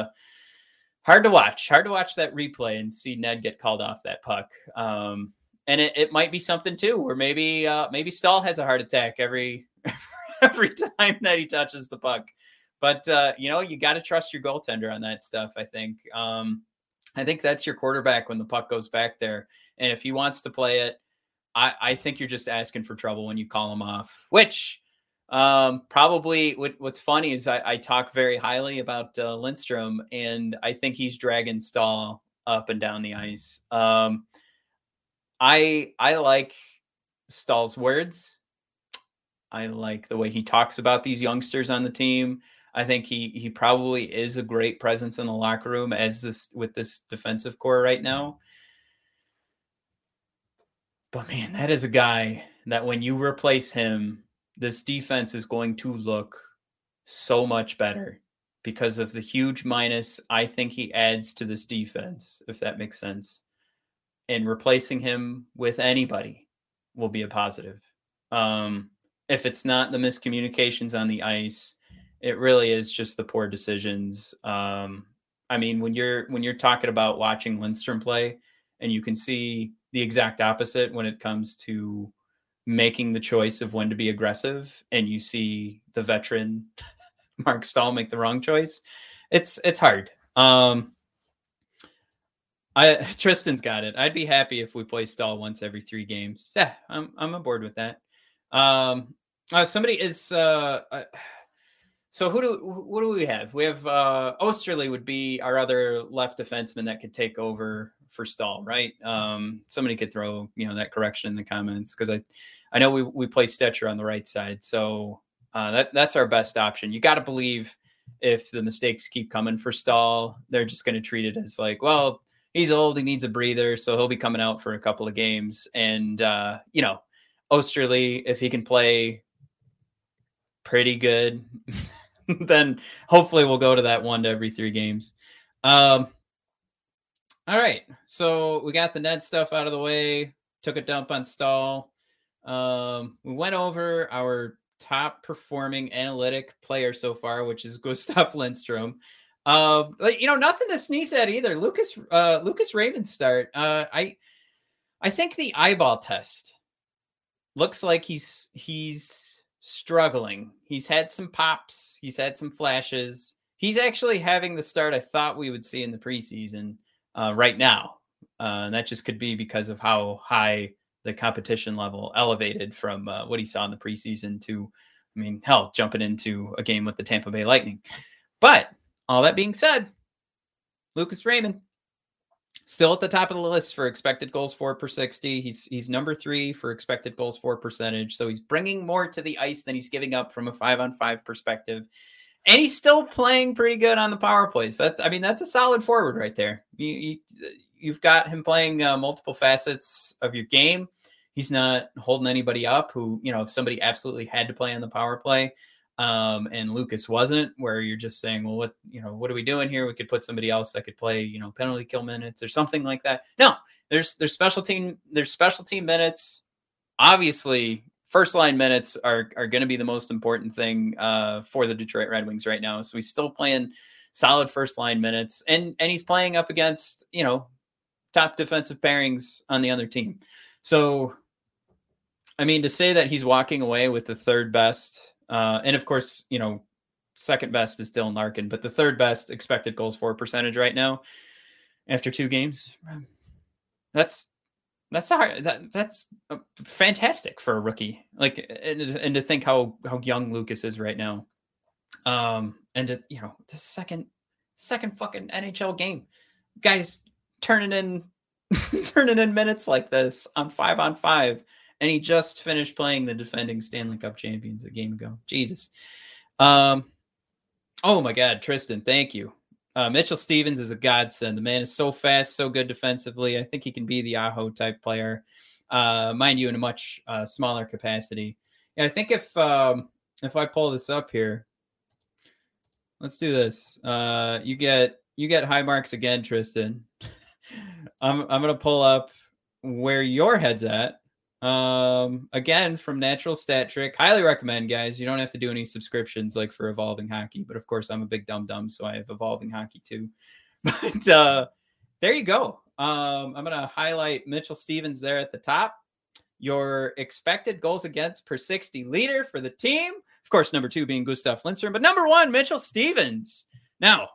hard to watch that replay and see Ned get called off that puck. And it might be something too, where maybe Stahl has a heart attack every time that he touches the puck. But you got to trust your goaltender on that stuff, I think. I think that's your quarterback when the puck goes back there. And if he wants to play it, I think you're just asking for trouble when you call him off, which probably what's funny is I talk very highly about Lindstrom, and I think he's dragging Stahl up and down the ice. I like Stahl's words. I like the way he talks about these youngsters on the team. I think he probably is a great presence in the locker room with this defensive core right now. But man, that is a guy that when you replace him, this defense is going to look so much better because of the huge minus I think he adds to this defense, if that makes sense. And replacing him with anybody will be a positive. If it's not the miscommunications on the ice, it really is just the poor decisions. When you're talking about watching Lindstrom play, and you can see the exact opposite when it comes to making the choice of when to be aggressive, and you see the veteran Mark Stahl make the wrong choice, it's hard. Tristan's got it. I'd be happy if we play Stahl once every 3 games. Yeah, I'm on board with that. Somebody is. So what do we have? We have Osterley would be our other left defenseman that could take over for Stahl, right? Somebody could throw that correction in the comments, because I know we play Stetcher on the right side, so that's our best option. You got to believe if the mistakes keep coming for Stahl, they're just going to treat it as like, well, he's old, he needs a breather, so he'll be coming out for a couple of games, and Osterley, if he can play pretty good, then hopefully we'll go to that 1 to every 3 games. All right, so we got the Ned stuff out of the way, took a dump on Stahl. We went over our top performing analytic player so far, which is Gustav Lindstrom. Nothing to sneeze at either. Lucas Raymond's start. I think the eyeball test looks like he's struggling. He's had some pops. He's had some flashes. He's actually having the start I thought we would see in the preseason right now. And that just could be because of how high the competition level elevated from what he saw in the preseason to, jumping into a game with the Tampa Bay Lightning. But all that being said, Lucas Raymond still at the top of the list for expected goals for per 60. He's number 3 for expected goals for percentage. So he's bringing more to the ice than he's giving up from a 5-on-5 perspective. And he's still playing pretty good on the power plays. That's a solid forward right there. You've got him playing multiple facets of your game. He's not holding anybody up who, if somebody absolutely had to play on the power play, and Lucas wasn't, where you're just saying, well, what are we doing here? We could put somebody else that could play, penalty kill minutes or something like that. No, there's special team minutes. Obviously, first line minutes are going to be the most important thing for the Detroit Red Wings right now. So he's still playing solid first line minutes, and he's playing up against, top defensive pairings on the other team. So, to say that he's walking away with the third best, and of course, second best is Dylan Larkin, but the third best expected goals for percentage right now after 2 games, that's fantastic for a rookie. And to think how young Lucas is right now, and the second fucking NHL game, guys turning in minutes like this on 5-on-5. And he just finished playing the defending Stanley Cup champions a game ago. Jesus. Oh my God, Tristan, thank you. Mitchell Stevens is a godsend. The man is so fast, so good defensively. I think he can be the Aho type player, mind you, in a much smaller capacity. Yeah, I think if I pull this up here, let's do this. You get high marks again, Tristan. I'm gonna pull up where your head's at. Again, from Natural Stat Trick, highly recommend, guys. You don't have to do any subscriptions like for Evolving Hockey, but of course I'm a big dum-dum, so I have Evolving Hockey too. But there you go. I'm gonna highlight Mitchell Stevens there at the top. Your expected goals against per 60 leader for the team, of course, number 2 being Gustav Lindstrom, but number 1, Mitchell Stevens. Now,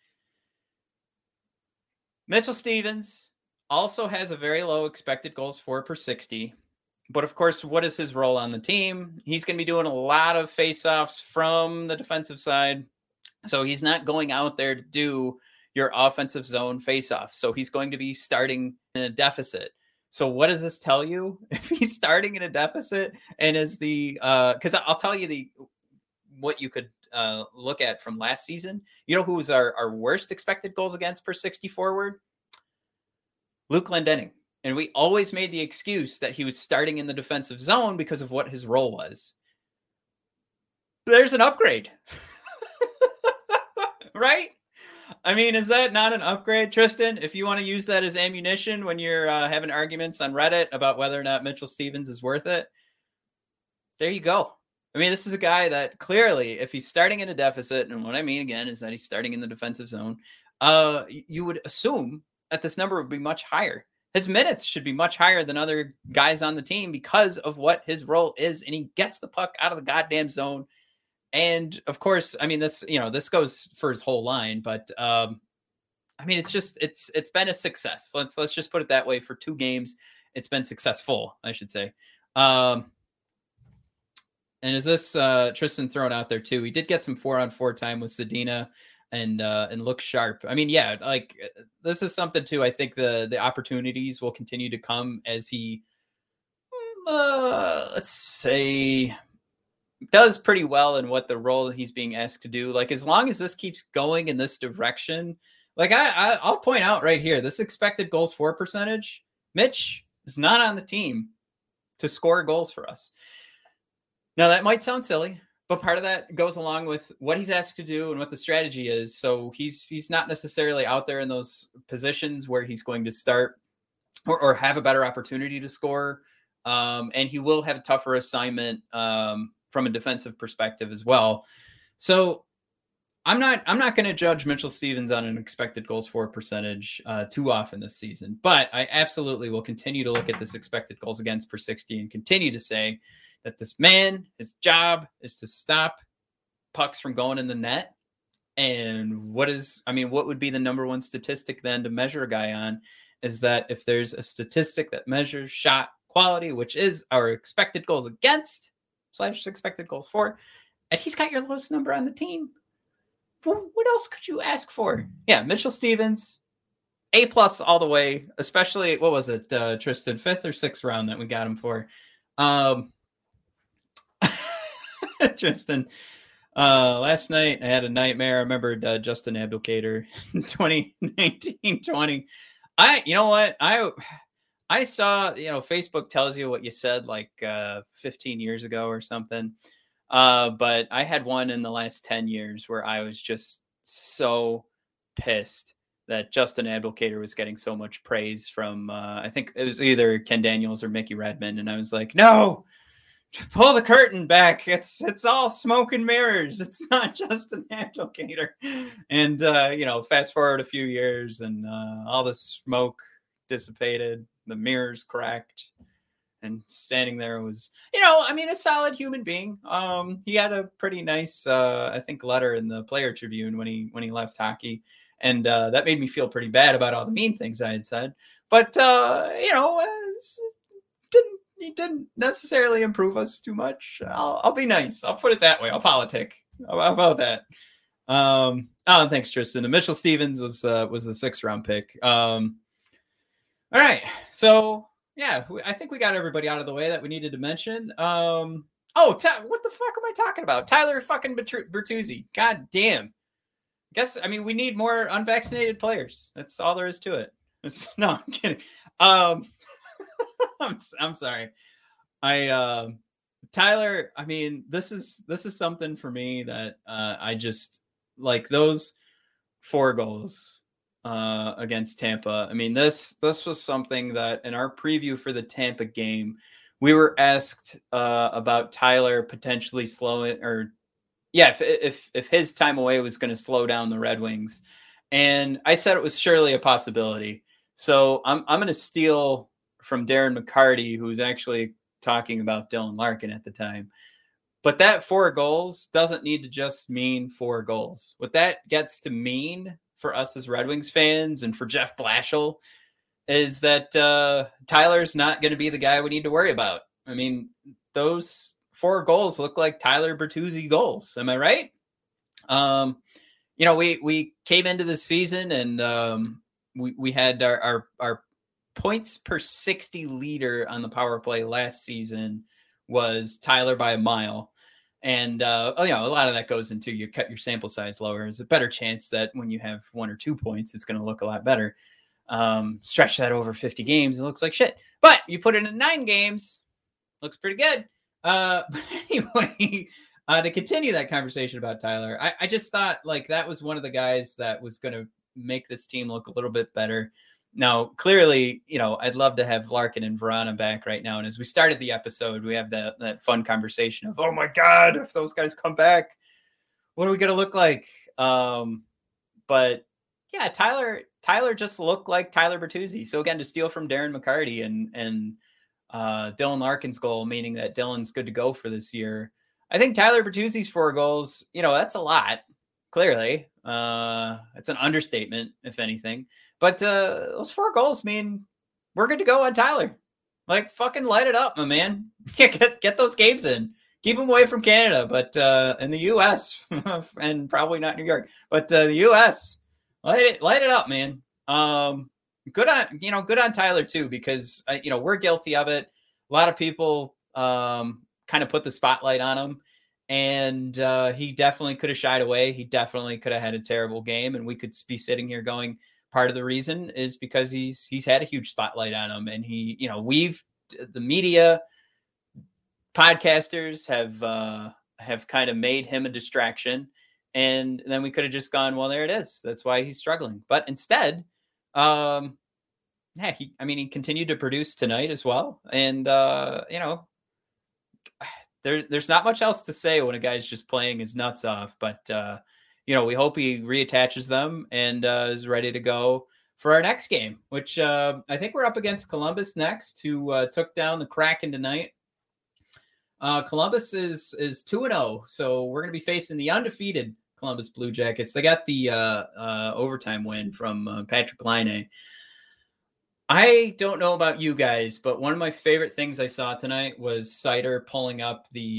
Mitchell Stevens also has a very low expected goals for per 60. But of course, what is his role on the team? He's going to be doing a lot of faceoffs from the defensive side. So he's not going out there to do your offensive zone faceoff. So he's going to be starting in a deficit. So what does this tell you? If he's starting in a deficit and is because I'll tell you what you could look at from last season. You know who was our worst expected goals against per 60 forward? Luke Glendening. And we always made the excuse that he was starting in the defensive zone because of what his role was. There's an upgrade. Right? Is that not an upgrade, Tristan? If you want to use that as ammunition when you're having arguments on Reddit about whether or not Mitchell Stevens is worth it, there you go. This is a guy that clearly, if he's starting in a deficit, and what I mean again is that he's starting in the defensive zone, you would assume that this number would be much higher. His minutes should be much higher than other guys on the team because of what his role is, and he gets the puck out of the goddamn zone. And of course, this goes for his whole line, but it's been a success. Let's just put it that way. For 2 games, it's been successful, I should say. And is this Tristan thrown out there too? He did get some 4-on-4 time with Zadina and look sharp. This is something too. I think the opportunities will continue to come as he, let's say, does pretty well in what the role he's being asked to do. As long as this keeps going in this direction, I'll point out right here, this expected goals for percentage, Mitch is not on the team to score goals for us. Now that might sound silly, but part of that goes along with what he's asked to do and what the strategy is. So he's not necessarily out there in those positions where he's going to start or have a better opportunity to score And he will have a tougher assignment from a defensive perspective as well. So I'm not going to judge Mitchell Stephens on an expected goals for percentage too often this season, but I absolutely will continue to look at this expected goals against per 60 and continue to say that this man, his job is to stop pucks from going in the net. And what would be the number one statistic then to measure a guy on is that if there's a statistic that measures shot quality, which is our expected goals against / expected goals for, and he's got your lowest number on the team. What else could you ask for? Yeah, Mitchell Stephens, A+ all the way, especially, what was it, Tristan, 5th or 6th round that we got him for? Tristan, last night I had a nightmare. I remembered Justin Abdelkader in 2019-20. You know what? I saw, Facebook tells you what you said like 15 years ago or something. But I had one in the last 10 years where I was just so pissed that Justin Abdelkader was getting so much praise from, I think it was either Ken Daniels or Mickey Redmond. And I was like, no, pull the curtain back. It's all smoke and mirrors. It's not Justin Abdelkader. And, fast forward a few years and all the smoke dissipated, the mirrors cracked. And standing there was, a solid human being. He had a pretty nice, I think, letter in the Player Tribune when he left hockey, and that made me feel pretty bad about all the mean things I had said. But he didn't necessarily improve us too much. I'll be nice. I'll put it that way. I'll politic. How about that? Thanks, Tristan. The Mitchell Stephens was the 6th round pick. All right, so. Yeah, I think we got everybody out of the way that we needed to mention. What the fuck am I talking about? Tyler fucking Bertuzzi. God damn. We need more unvaccinated players. That's all there is to it. No, I'm kidding. I'm sorry. Tyler, this is something for me that I just like those 4 goals. Against Tampa. This was something that in our preview for the Tampa game, we were asked about Tyler potentially slowing, or if his time away was going to slow down the Red Wings, and I said it was surely a possibility. So I'm going to steal from Darren McCarty, who was actually talking about Dylan Larkin at the time. But that 4 goals doesn't need to just mean 4 goals. What that gets to mean for us as Red Wings fans and for Jeff Blashill is that Tyler's not going to be the guy we need to worry about. Those 4 goals look like Tyler Bertuzzi goals. Am I right? We came into the season and we had our points per 60 leader on the power play last season was Tyler by a mile. And, a lot of that goes into you cut your sample size lower. There's a better chance that when you have 1 or 2 points, it's going to look a lot better. Stretch that over 50 games, it looks like shit. But you put it in 9 games, looks pretty good. But anyway, to continue that conversation about Tyler, I just thought like that was one of the guys that was going to make this team look a little bit better. Now, clearly, I'd love to have Larkin and Vrana back right now. And as we started the episode, we have that fun conversation of, oh my God, if those guys come back, what are we going to look like? But yeah, Tyler just looked like Tyler Bertuzzi. So again, to steal from Darren McCarty and Dylan Larkin's goal, meaning that Dylan's good to go for this year. I think Tyler Bertuzzi's 4 goals, that's a lot. Clearly, it's an understatement, if anything. But those 4 goals mean we're good to go on Tyler. Like, fucking light it up, my man. Get those games in. Keep them away from Canada, but in the U.S. and probably not New York, but the U.S. light it up, man. Good on Tyler too, because we're guilty of it. A lot of people kind of put the spotlight on him. And he definitely could have shied away. He definitely could have had a terrible game. And we could be sitting here going, part of the reason is because he's had a huge spotlight on him. And the media podcasters have kind of made him a distraction. And then we could have just gone, well, there it is. That's why he's struggling. But instead, yeah, he continued to produce tonight as well. And, there's not much else to say when a guy's just playing his nuts off, but, we hope he reattaches them and is ready to go for our next game, which I think we're up against Columbus next, who took down the Kraken tonight. Columbus is 2-0, so we're going to be facing the undefeated Columbus Blue Jackets. They got the overtime win from Patrik Laine. I don't know about you guys, but one of my favorite things I saw tonight was Seider pulling up the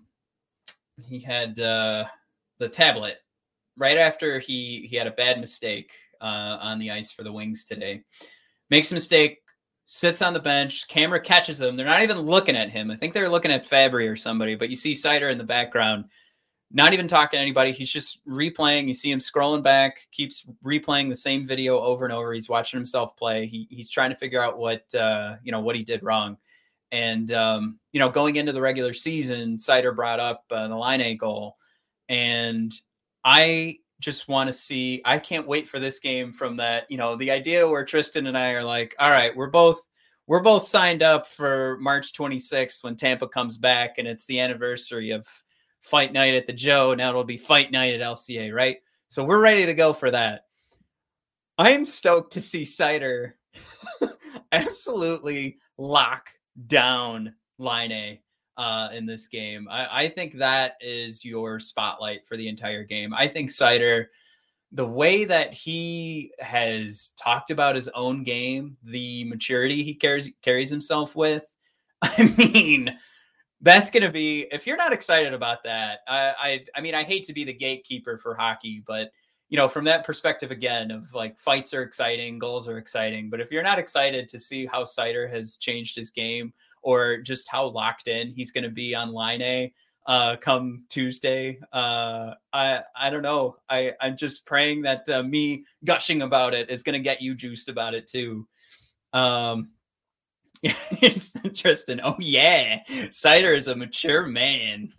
he had the tablet right after he had a bad mistake on the ice for the Wings today. Makes a mistake, sits on the bench, camera catches him. They're not even looking at him. I think they're looking at Fabry or somebody, but you see Seider in the background, not even talking to anybody. He's just replaying. You see him scrolling back, keeps replaying the same video over and over. He's watching himself play. He's trying to figure out what he did wrong. And, going into the regular season, Seider brought up the Laine goal. And I just want to see, I can't wait for this game from that, the idea where Tristan and I are like, all right, we're both signed up for March 26th when Tampa comes back and it's the anniversary of Fight Night at the Joe. Now it'll be Fight Night at LCA, right? So we're ready to go for that. I'm stoked to see Seider absolutely lock down Laine in this game. I think that is your spotlight for the entire game. I think Seider, the way that he has talked about his own game, the maturity he carries himself with, I mean, that's going to be, if you're not excited about that, I hate to be the gatekeeper for hockey, but from that perspective, again, of like fights are exciting, goals are exciting. But if you're not excited to see how Seider has changed his game or just how locked in he's going to be on Laine come Tuesday, I don't know. I'm just praying that me gushing about it is going to get you juiced about it too. Tristan, oh yeah, Seider is a mature man.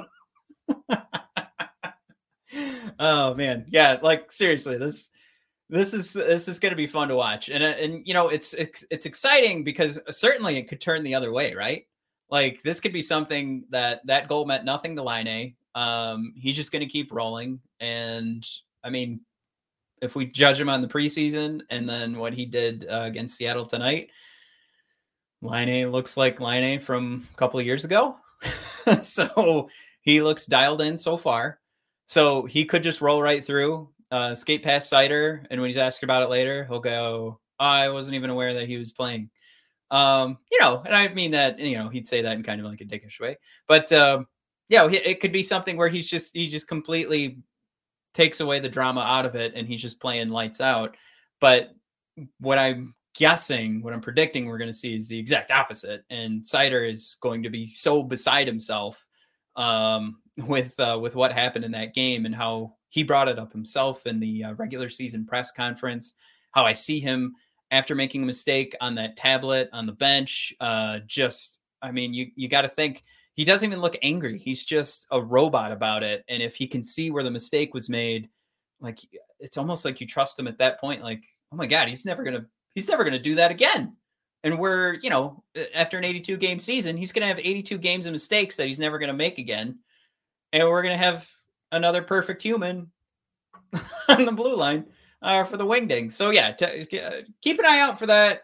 Oh man, yeah, like seriously, this is going to be fun to watch, and it's exciting because certainly it could turn the other way, right? Like this could be something that goal meant nothing to Laine. He's just going to keep rolling, and I mean, if we judge him on the preseason and then what he did against Seattle tonight, Laine looks like Laine from a couple of years ago. So he looks dialed in so far. So he could just roll right through, skate past Seider, and when he's asked about it later, he'll go, I wasn't even aware that he was playing. And I mean that, he'd say that in kind of like a dickish way. But, it could be something where he just completely takes away the drama out of it, and he's just playing lights out. But what I'm predicting we're going to see is the exact opposite. And Seider is going to be so beside himself with what happened in that game and how he brought it up himself in the regular season press conference, how I see him after making a mistake on that tablet on the bench. You got to think he doesn't even look angry. He's just a robot about it. And if he can see where the mistake was made, like, it's almost like you trust him at that point. Like, oh my God, he's never going to do that again. And we're, after an 82 game season, he's going to have 82 games of mistakes that he's never going to make again. And we're going to have another perfect human on the blue line for the Wingdings. So yeah, keep an eye out for that.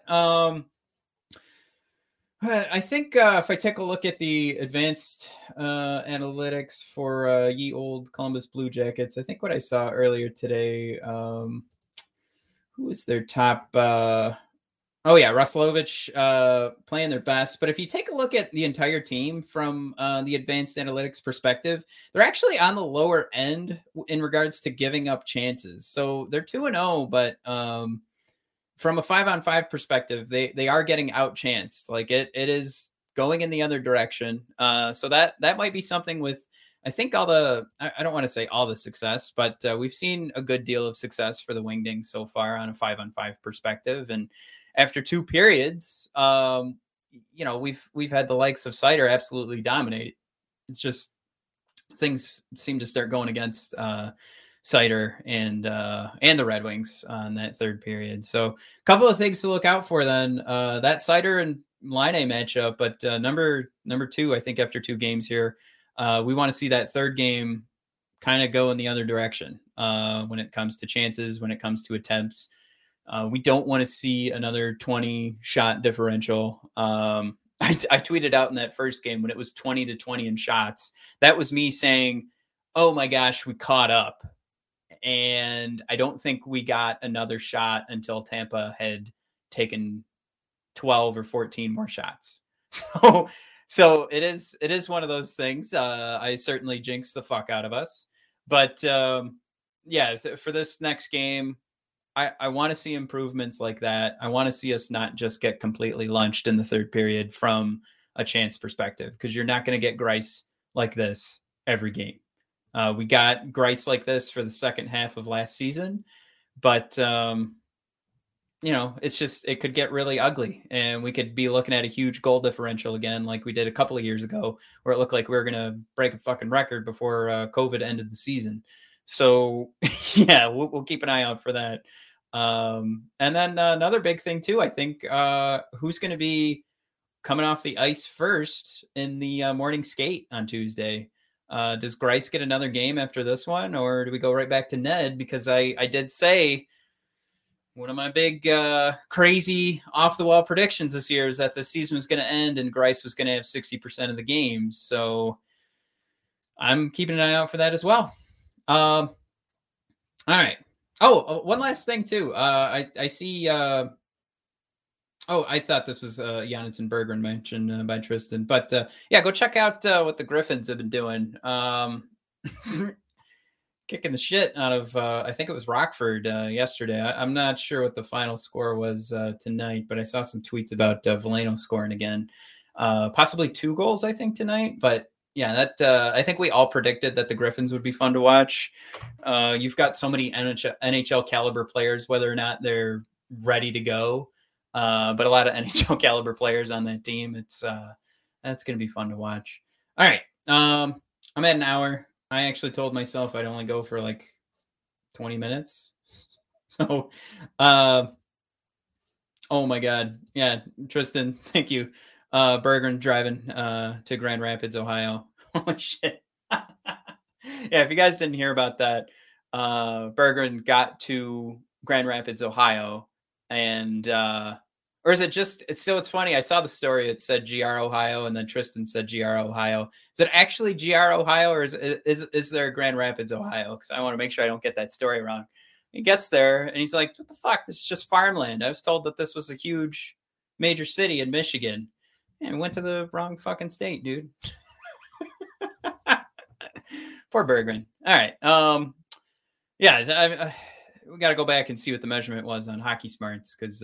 I think if I take a look at the advanced analytics for ye old Columbus Blue Jackets, I think what I saw earlier today, who is their top? Roslovich playing their best. But if you take a look at the entire team from the advanced analytics perspective, they're actually on the lower end in regards to giving up chances. So they're 2-0, but from a 5-on-5 perspective, they are getting out chanced. Like it is going in the other direction. So that might be something with, I think I don't want to say all the success, but we've seen a good deal of success for the Wingdings so far on a 5-on-5 perspective. And after two periods, we've had the likes of Seider absolutely dominate. It's just things seem to start going against Seider and the Red Wings on that third period. So a couple of things to look out for then. That Seider and Laine matchup, but number 2, I think after 2 games here, we want to see that third game kind of go in the other direction when it comes to chances, when it comes to attempts. We don't want to see another 20 shot differential. I tweeted out in that first game when it was 20-20 in shots. That was me saying, oh my gosh, we caught up. And I don't think we got another shot until Tampa had taken 12 or 14 more shots. So it is one of those things. I certainly jinxed the fuck out of us. But for this next game, I want to see improvements like that. I want to see us not just get completely lunched in the third period from a chance perspective, because you're not going to get Greiss like this every game. We got Greiss like this for the second half of last season, but it could get really ugly, and we could be looking at a huge goal differential again, like we did a couple of years ago, where it looked like we were going to break a fucking record before COVID ended the season. So yeah, we'll keep an eye out for that. And then another big thing too, I think, who's going to be coming off the ice first in the morning skate on Tuesday? Does Greiss get another game after this one, or do we go right back to Ned? Because I did say one of my big crazy off the wall predictions this year is that the season was going to end and Greiss was going to have 60% of the games. So I'm keeping an eye out for that as well. All right. Oh, one last thing too. I see. I thought this was Jonathan Berggren mentioned by Tristan, but go check out what the Griffins have been doing. Kicking the shit out of, I think it was Rockford yesterday. I'm not sure what the final score was tonight, but I saw some tweets about Veleno scoring again, possibly 2 goals, I think, tonight. But yeah, that I think we all predicted that the Griffins would be fun to watch. You've got so many NHL caliber players, whether or not they're ready to go. But a lot of NHL caliber players on that team. That's going to be fun to watch. All right. I'm at an hour. I actually told myself I'd only go for like 20 minutes. So, oh my God. Yeah. Tristan, thank you. Berggren driving to Grand Rapids, Ohio. Holy shit. Yeah. If you guys didn't hear about that, Berggren got to Grand Rapids, Ohio, and or is it just, it's funny. I saw the story. It said GR Ohio, and then Tristan said GR Ohio. Is it actually GR Ohio, or is there Grand Rapids, Ohio? Because I want to make sure I don't get that story wrong. He gets there and he's like, what the fuck? This is just farmland. I was told that this was a huge major city in Michigan. And went to the wrong fucking state, dude. Poor Berggren. All right. We got to go back and see what the measurement was on Hockey Smarts, because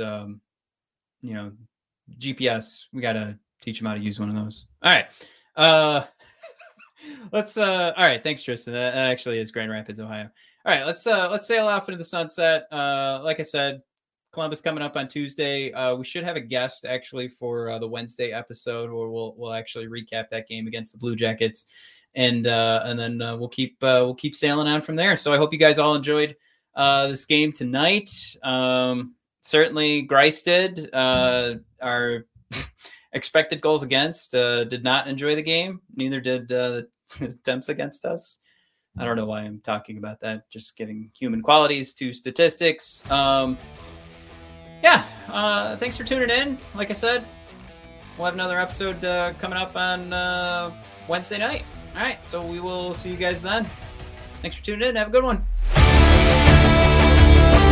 GPS, we got to teach them how to use one of those. All right. All right. Thanks, Tristan. That actually is Grand Rapids, Ohio. All right. Let's sail off into the sunset. Like I said, Columbus coming up on Tuesday. We should have a guest actually for the Wednesday episode, where we'll actually recap that game against the Blue Jackets, and then we'll keep sailing on from there. So I hope you guys all enjoyed this game tonight. Certainly Greiss did. Our expected goals against did not enjoy the game. Neither did the attempts against us. I don't know why I'm talking about that. Just giving human qualities to statistics. Thanks for tuning in. Like I said, we'll have another episode coming up on Wednesday night. All right, so we will see you guys then. Thanks for tuning in. Have a good one.